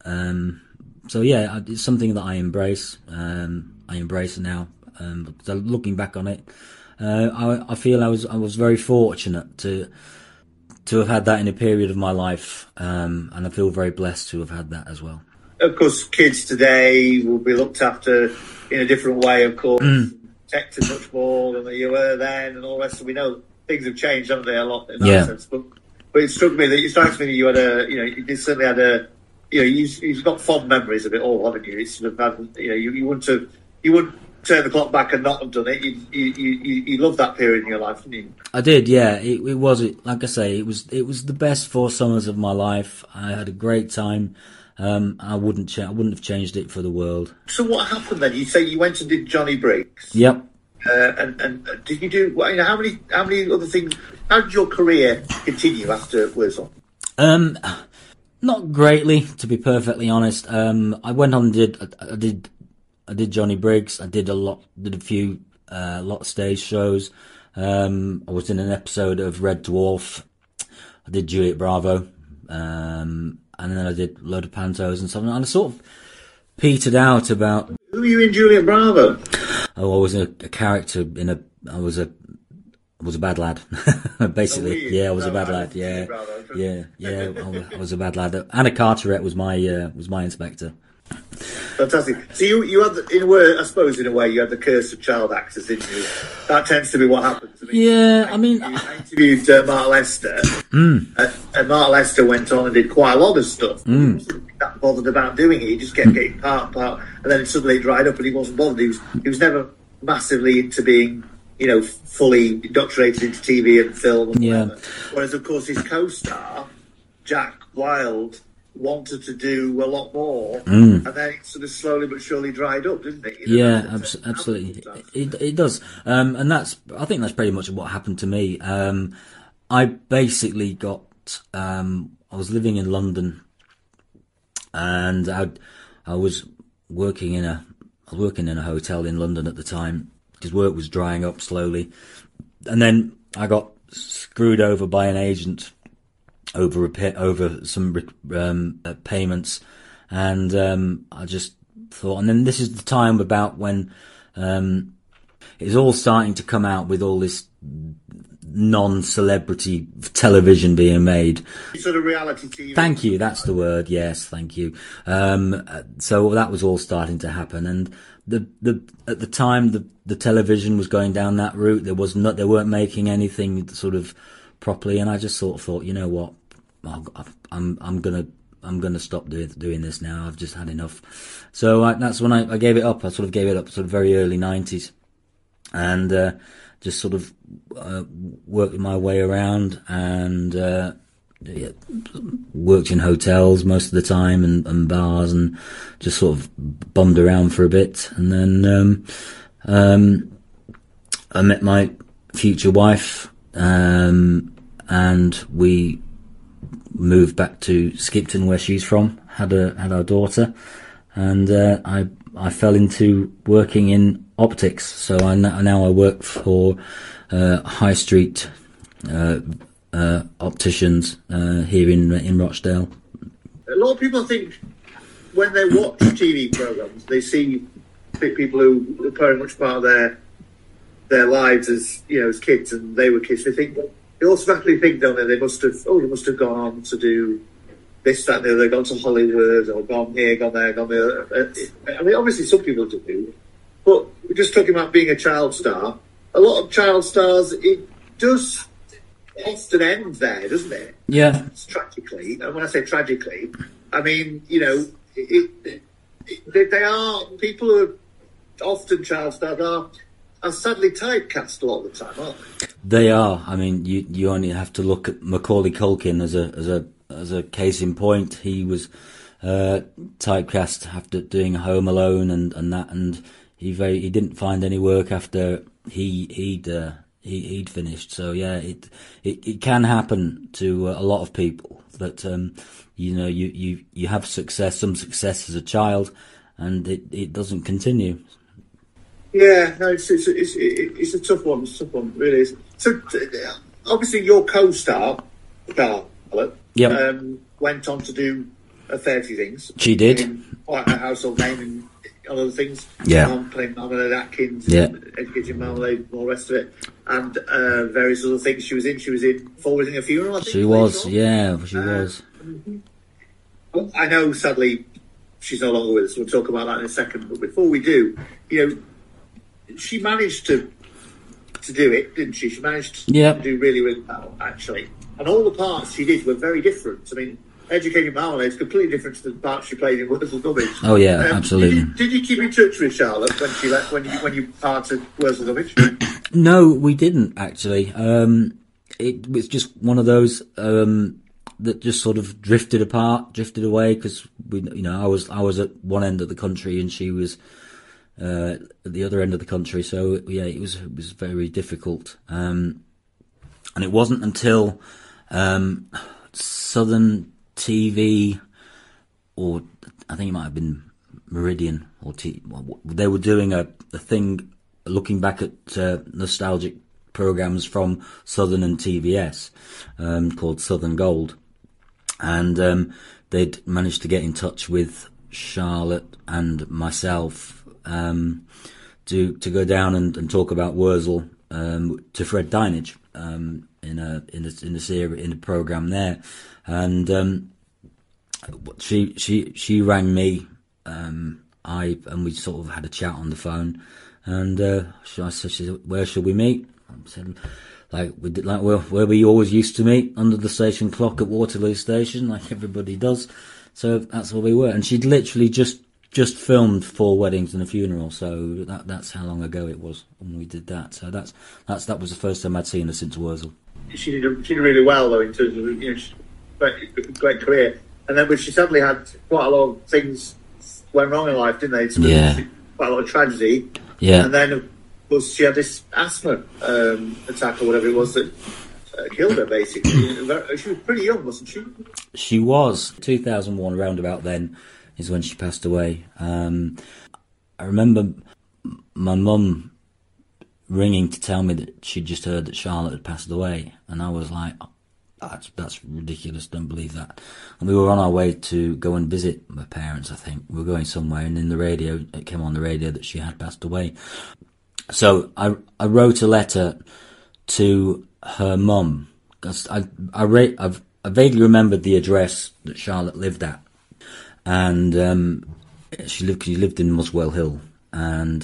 So yeah, it's something that I embrace. I embrace it now. So looking back on it, I feel I was very fortunate to have had that in a period of my life, and I feel very blessed to have had that as well. Of course, kids today will be looked after in a different way, of course, protected much more than you were then, and all the rest. We know things have changed, haven't they, a lot in that sense. But it strikes me that you had you certainly had you've got fond memories of it all, haven't you? It's sort of had, you wouldn't turn the clock back and not have done it. You loved that period in your life, didn't you? I did, yeah. It was, like I say, it was the best 4 summers of my life. I had a great time. I wouldn't have changed it for the world. So what happened then? You say you went and did Johnny Briggs. Yep. And did you do? How many other things? How did your career continue after Wurzel? Not greatly, to be perfectly honest. I went on and I did Johnny Briggs. I did a lot of stage shows. I was in an episode of Red Dwarf. I did Juliet Bravo. And then I did a load of pantos and something. And I sort of petered out about... Who were you in Juliet Bravo? Oh, I was a character I was a bad lad. Basically. Yeah, I was a bad lad. Yeah. I was a bad lad. Anna Carteret was my inspector. Fantastic. So you had, in a way, I suppose, you had the curse of child actors, didn't you? That tends to be what happens. Yeah, I mean... I interviewed Mark Lester, and Mark Lester went on and did quite a lot of stuff. He wasn't that bothered about doing it. He just kept getting part, and then suddenly it dried up and he wasn't bothered. He was never massively into being, fully indoctrinated into TV and film and whatever. Whereas, of course, his co-star, Jack Wilde, wanted to do a lot more, and then it sort of slowly but surely dried up, didn't it? Absolutely. It does, and I think that's pretty much what happened to me. I basically got. I was living in London, and I was working in a hotel in London at the time because work was drying up slowly, and then I got screwed over by an agent over some payments, and I just thought, and then this is the time about when it's all starting to come out with all this non-celebrity television being made. Sort of reality TV. Thank you, that's the word. Yes, thank you. So that was all starting to happen, and at the time the television was going down that route. They weren't making anything sort of properly, and I just sort of thought, you know what, I'm gonna stop doing this now. I've just had enough. So that's when I gave it up. I sort of gave it up sort of very early 90s, and just sort of worked my way around, and worked in hotels most of the time and bars, and just sort of bummed around for a bit, and then I met my future wife, and we moved back to Skipton, where she's from. Had our daughter, and I fell into working in optics. So now I work for high street opticians here in Rochdale. A lot of people think when they watch TV programs, they see people who are very much part of their lives as kids, and they were kids. They automatically think, don't they? They must have gone on to do this, that, and the other. Gone to Hollywood, or gone here, gone there, gone there. I mean, obviously some people do, but we're just talking about being a child star. A lot of child stars, it does often end there, doesn't it? Yeah. It's tragically, and when I say tragically, I mean they are people who are often child stars are sadly typecast a lot of the time, aren't they? They are. I mean, you only have to look at Macaulay Culkin as a case in point. He was typecast after doing Home Alone and that, and he didn't find any work after he'd finished. So yeah, it can happen to a lot of people that you have some success as a child, and it doesn't continue. Yeah, no, it's a tough one. It's a tough one, really is. So obviously your co-star, Charlotte, went on to do a fair few things. She did. Quite a household name and other things. Yeah. Playing Marmalade Atkins, and Educating Marmalade, and all the rest of it. And various other things she was in. She was in Forwarding a Funeral, I think. She was, was. I know, sadly, she's no longer with us. We'll talk about that in a second. But before we do, she managed to do it, didn't she? She managed to do really, really well, actually. And all the parts she did were very different. I mean, Educating Marmalade is completely different to the parts she played in Wurzel Gummidge. Oh yeah, absolutely. Did you keep in touch with Charlotte when she left? When you parted Wurzel Gummidge? No, we didn't actually. It was just one of those that just sort of drifted away, because I was at one end of the country and she was at the other end of the country. So yeah, it was very difficult. And it wasn't until Southern TV, or I think it might have been Meridian, or they were doing a thing looking back at nostalgic programs from Southern and TVS called Southern Gold, and they'd managed to get in touch with Charlotte and myself to go down and talk about Wurzel to Fred Dinage in a program there, and she rang me, and we sort of had a chat on the phone, and I said, where shall we meet? I said, where we always used to meet, under the station clock at Waterloo Station, like everybody does. So that's where we were, and she'd literally just filmed 4 Weddings and a Funeral, so that's how long ago it was when we did that. So that was the first time I'd seen her since Wurzel. She did really well though, in terms of great career, and then she suddenly had quite a lot of things went wrong in life, didn't they? Quite a lot of tragedy. Yeah. And then of course she had this asthma attack or whatever it was that killed her, basically. She was pretty young, wasn't she? She was. 2001, around about then, is when she passed away. I remember my mum ringing to tell me that she'd just heard that Charlotte had passed away, and I was like, that's ridiculous, don't believe that. And we were on our way to go and visit my parents, I think. We were going somewhere, and in the radio, it came on the radio that she had passed away. So I wrote a letter to her mum, because I vaguely remembered the address that Charlotte lived at, and she lived in Muswell Hill, and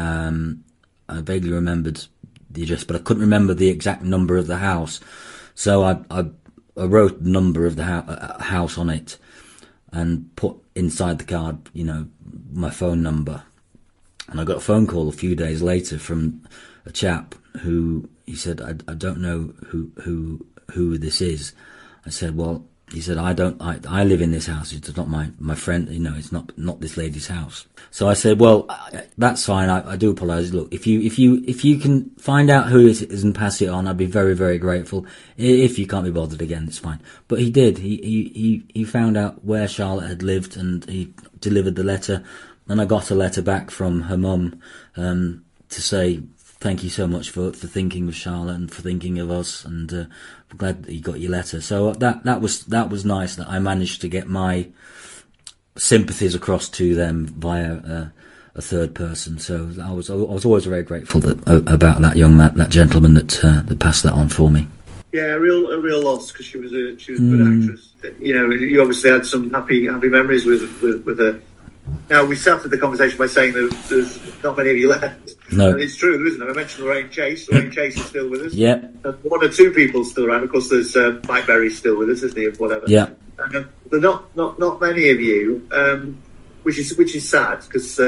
I vaguely remembered the address, but I couldn't remember the exact number of the house. So I wrote the number of the house on it, and put inside the card, my phone number. And I got a phone call a few days later from a chap who, he said, I don't know who this is. I said, well, he said, I live in this house. It's not my friend, it's not this lady's house. So I said, well, that's fine. I do apologise. Look, if you can find out who it is and pass it on, I'd be very, very grateful. If you can't be bothered again, it's fine. But he did. He found out where Charlotte had lived, and he delivered the letter. And I got a letter back from her mum, to say, thank you so much for thinking of Charlotte and for thinking of us, and I'm glad that you got your letter. So that was nice that I managed to get my sympathies across to them via a third person. So I was always very grateful about that gentleman that passed that on for me. Yeah, a real loss, because she was a good actress. You obviously had some happy memories with her. Now, we started the conversation by saying that there's not many of you left. No. And it's true, isn't it? I mentioned Lorraine Chase. Lorraine Chase is still with us. Yeah. And 1 or 2 people still around. Of course, there's Mike Berry's still with us, isn't he? Whatever. Yeah. And there are not many of you, which is sad, because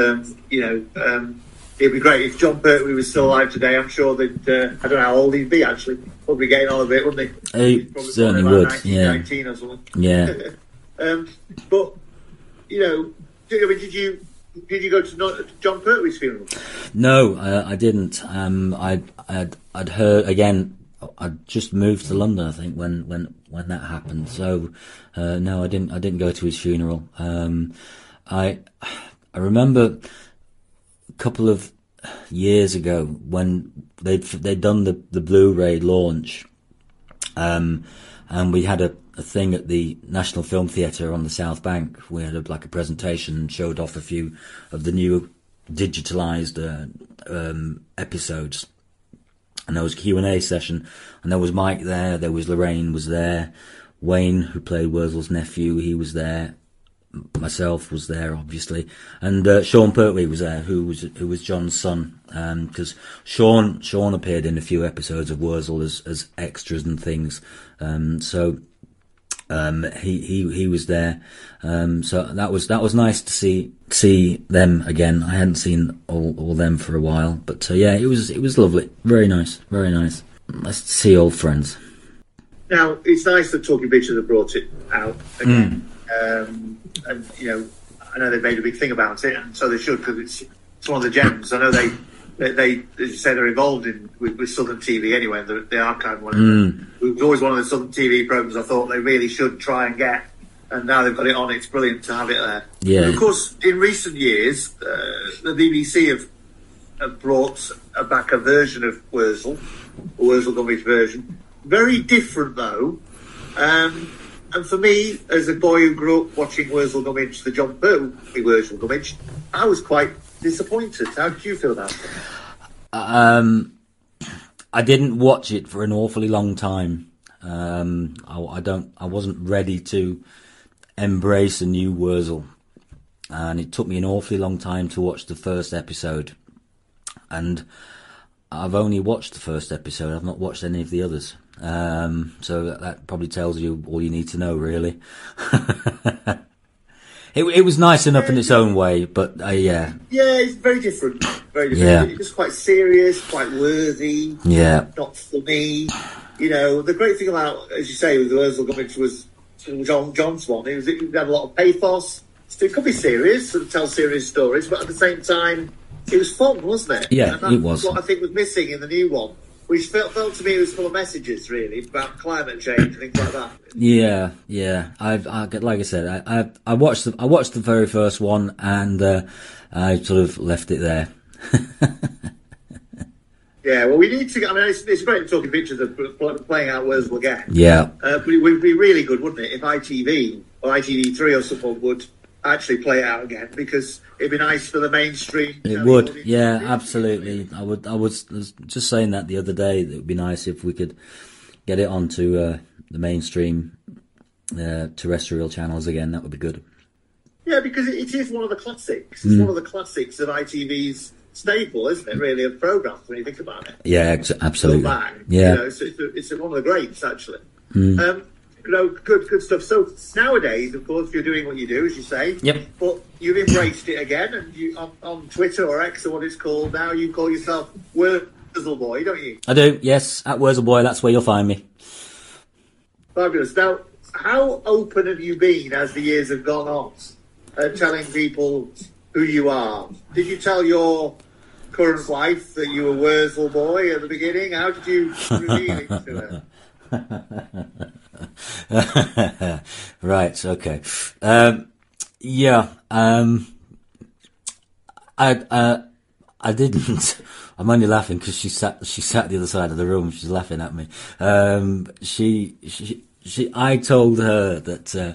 it'd be great if John Pertwee was still alive today. I'm sure that I don't know how old he'd be, actually. Probably getting on a bit, wouldn't he? He certainly would. 19 or something. Yeah. But did you go to John Pertwee's funeral? No, I didn't. I'd heard again. I'd just moved to London, I think, when that happened. So no, I didn't go to his funeral. I remember a couple of years ago when they'd done the Blu-ray launch, and we had a thing at the National Film Theatre on the South Bank. We had a presentation and showed off a few of the new digitalised episodes. And there was a Q&A session, and there was Mike there, there was Lorraine was there, Wayne, who played Wurzel's nephew, he was there, myself was there, obviously, and Sean Pertwee was there, who was John's son, because Sean appeared in a few episodes of Wurzel as extras and things, so he was there, so that was nice to see them again. I hadn't seen all them for a while, but yeah, it was lovely, very nice. Nice to see old friends. Now it's nice that Talking Pictures have brought it out again, and I know they've made a big thing about it, and so they should, because it's one of the gems. I know they as you say, they're involved with Southern TV anyway, the archive one. It was always one of the Southern TV programs I thought they really should try and get, and now they've got it on. It's brilliant to have it there. Yeah. And of course, in recent years, the BBC have brought back a version of Wurzel, a Wurzel Gummidge version. Very different though, and for me, as a boy who grew up watching Wurzel Gummidge, the John Pertwee Wurzel Gummidge, I was quite disappointed. How did you feel about it? I didn't watch it for an awfully long time. I wasn't ready to embrace a new Wurzel, and it took me an awfully long time to watch the first episode. And I've only watched the first episode. I've not watched any of the others. So that probably tells you all you need to know, really. It was nice enough in its own way, but yeah. Yeah, it's very different. Very different. Yeah. It's just quite serious, quite worthy. Yeah. Not funny. The great thing about, as you say, with Wurzel Gummidge was John's one. It had a lot of pathos. It could be serious and tell serious stories, but at the same time, it was fun, wasn't it? Yeah, and it was. What I think was missing in the new one, which felt to me it was full of messages, really, about climate change and things like that. Yeah. Like I said, I watched the very first one, and I sort of left it there. Yeah, well, we need to. I mean, it's great Talking Pictures of playing out Wurzel again. Yeah, but it would be really good, wouldn't it, if ITV or ITV3 or someone would actually play it out again, because it'd be nice for the mainstream. It would, yeah, absolutely. I was just saying that the other day. That it would be nice if we could get it onto the mainstream terrestrial channels again. That would be good. Yeah, because it is one of the classics. It's one of the classics of ITV's staple, isn't it? Really, of programs when you think about it. Yeah, absolutely. Back, yeah, it's one of the greats actually. Good stuff. So nowadays, of course, you're doing what you do, as you say. Yep. But you've embraced it again, and you on Twitter or X or what it's called now, you call yourself Wurzel Boy, don't you? I do. Yes, at Wurzel Boy. That's where you'll find me. Fabulous. Now, how open have you been as the years have gone on, telling people who you are? Did you tell your current wife that you were Wurzel Boy at the beginning? How did you reveal it to her? Right, okay. I didn't. I'm only laughing because she sat the other side of the room. She's laughing at me. I told her that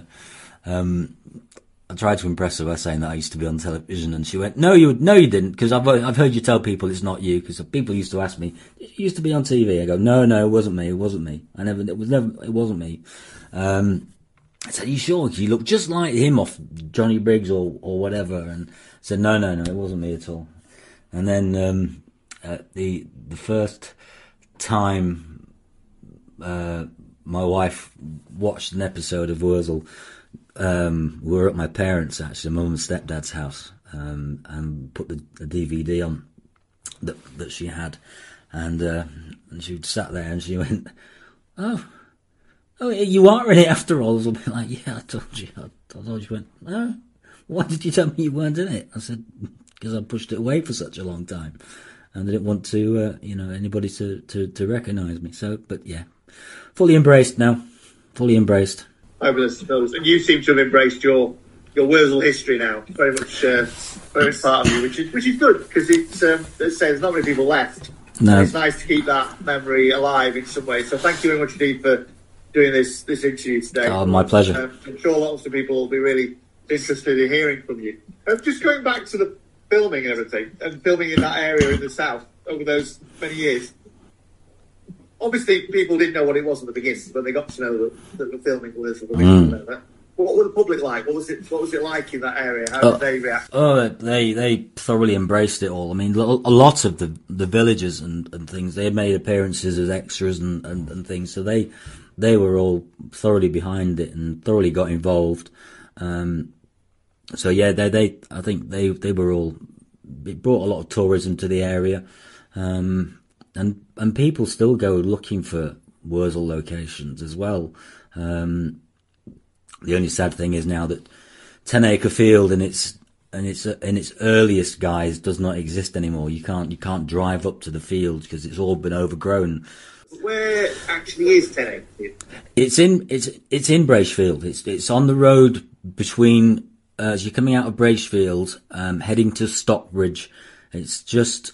I tried to impress her by saying that I used to be on television, and she went, "No, you didn't," because I've heard you tell people it's not you, because people used to ask me, "You used to be on TV?" I go, "No, it wasn't me. It wasn't me. It wasn't me." I said, "Are you sure? You look just like him off Johnny Briggs or whatever." And I said, "No, it wasn't me at all." And then the first time my wife watched an episode of Wurzel, we were at my parents', actually, mum and stepdad's house, and put the DVD on that she had, and she sat there and she went, "Oh, you are in it after all." I was a bit like, "Yeah, I told you." She went, "Oh, why did you tell me you weren't in it? I said, because I pushed it away for such a long time. And I didn't want to, anybody to recognise me. So, but yeah, fully embraced now. Fully embraced. Fabulous. And you seem to have embraced your Wurzel history now, very much part of you, which is good, because it's, let's say, there's not many people left. No. It's nice to keep that memory alive in some way. So thank you very much indeed for doing this interview today. Oh, my pleasure. I'm sure lots of people will be really interested in hearing from you. Just going back to the filming and everything, and filming in that area in the south over those many years. Obviously, people didn't know what it was at the beginning, but they got to know that the filming was. What were the public like? What was it like in that area? How did they react? Oh, they thoroughly embraced it all. I mean, a lot of the villagers and things, they made appearances as extras and things, so they were all thoroughly behind it and thoroughly got involved. So yeah, I think they were all. It brought a lot of tourism to the area, and people still go looking for Wurzel locations as well. The only sad thing is now that 10 Acre Field in its earliest guise does not exist anymore. You can't drive up to the field because it's all been overgrown. Where actually is 10 Acre Field? It's in Bracefield. It's on the road between as you're coming out of Bracefield, heading to Stockbridge. It's just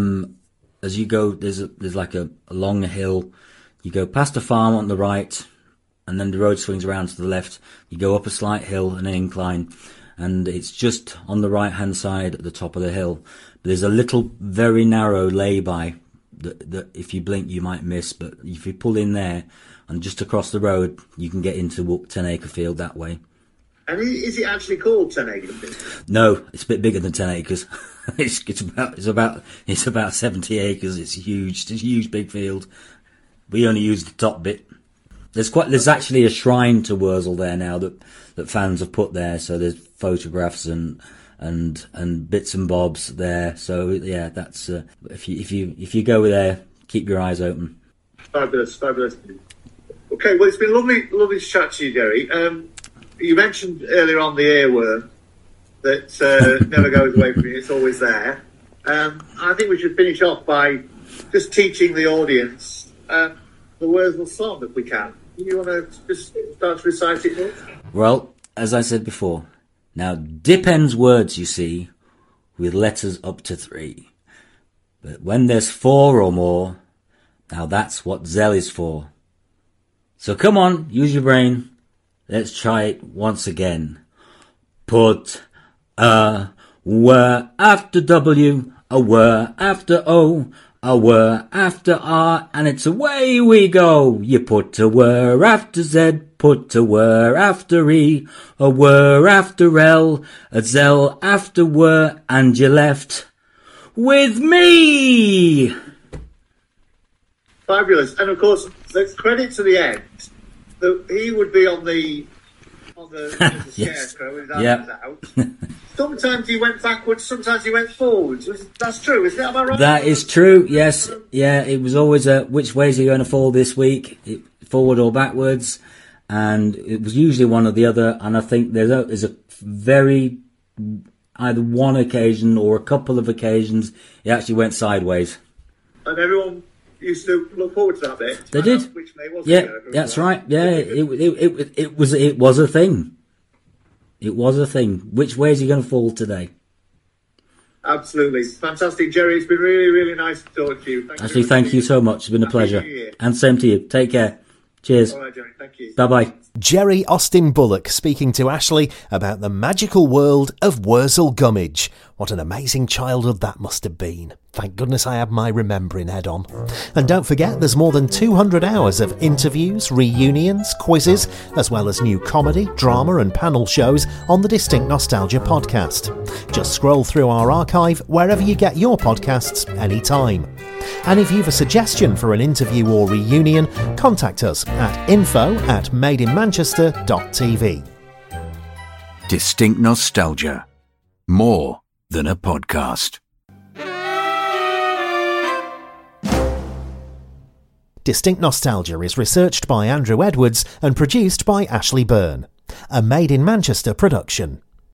as you go. There's like a long hill. You go past a farm on the right, and then the road swings around to the left. You go up a slight hill and an incline, and it's just on the right-hand side at the top of the hill. But there's a little, very narrow lay-by that if you blink you might miss, but if you pull in there and just across the road, you can get into 10 Acre Field that way. And is it actually called 10 Acre Field? No, it's a bit bigger than 10 acres. It's about 70 acres. It's huge. It's a huge big field. We only use the top bit. There's actually a shrine to Wurzel there now that fans have put there. So there's photographs and bits and bobs there. So yeah, that's if you go there, keep your eyes open. Fabulous. Okay, well, it's been lovely to chat to you, Jerry. You mentioned earlier on the earworm that never goes away from you. It's always there. I think we should finish off by just teaching the audience the Wurzel song, if we can. You want to just start to recite it, Nick? Well, as I said before, now dip ends words, you see, with letters up to 3. But when there's 4 or more, now that's what Zell is for. So come on, use your brain. Let's try it once again. Put a word after W, a word after O, a word after R, and it's away we go. You put a word after Z, put a word after E, a word after L, a Zell after word, and you're left with me. Fabulous. And of course, the credit to the end, he would be on the yes. Scarecrow when his hand was out. Sometimes he went backwards, sometimes he went forwards. That's true, isn't it? Am I right? That is true, yes. Yeah, it was always which ways are you going to fall this week, forward or backwards, and it was usually one or the other. And I think there's a very, either one occasion or a couple of occasions, he actually went sideways. And everyone used to look forward to that bit. They did. Which way was yeah, that's right. Yeah, it was a thing. It was a thing. Which way is he going to fall today? Absolutely. Fantastic, Jerry. It's been really, really nice to talk to you. Thank you so much. It's been a pleasure. And same to you. Take care. Cheers. All right, Jerry. Thank you. Bye-bye. Jerry Austin Bullock speaking to Ashley about the magical world of Wurzel Gummidge. What an amazing childhood that must have been. Thank goodness I had my remembering head on. And don't forget, there's more than 200 hours of interviews, reunions, quizzes, as well as new comedy, drama and panel shows on the Distinct Nostalgia podcast. Just scroll through our archive wherever you get your podcasts anytime. And if you've a suggestion for an interview or reunion, contact us at info@madeinmanchester.tv. Distinct Nostalgia. More than a podcast. Distinct Nostalgia is researched by Andrew Edwards and produced by Ashley Byrne. A Made in Manchester production.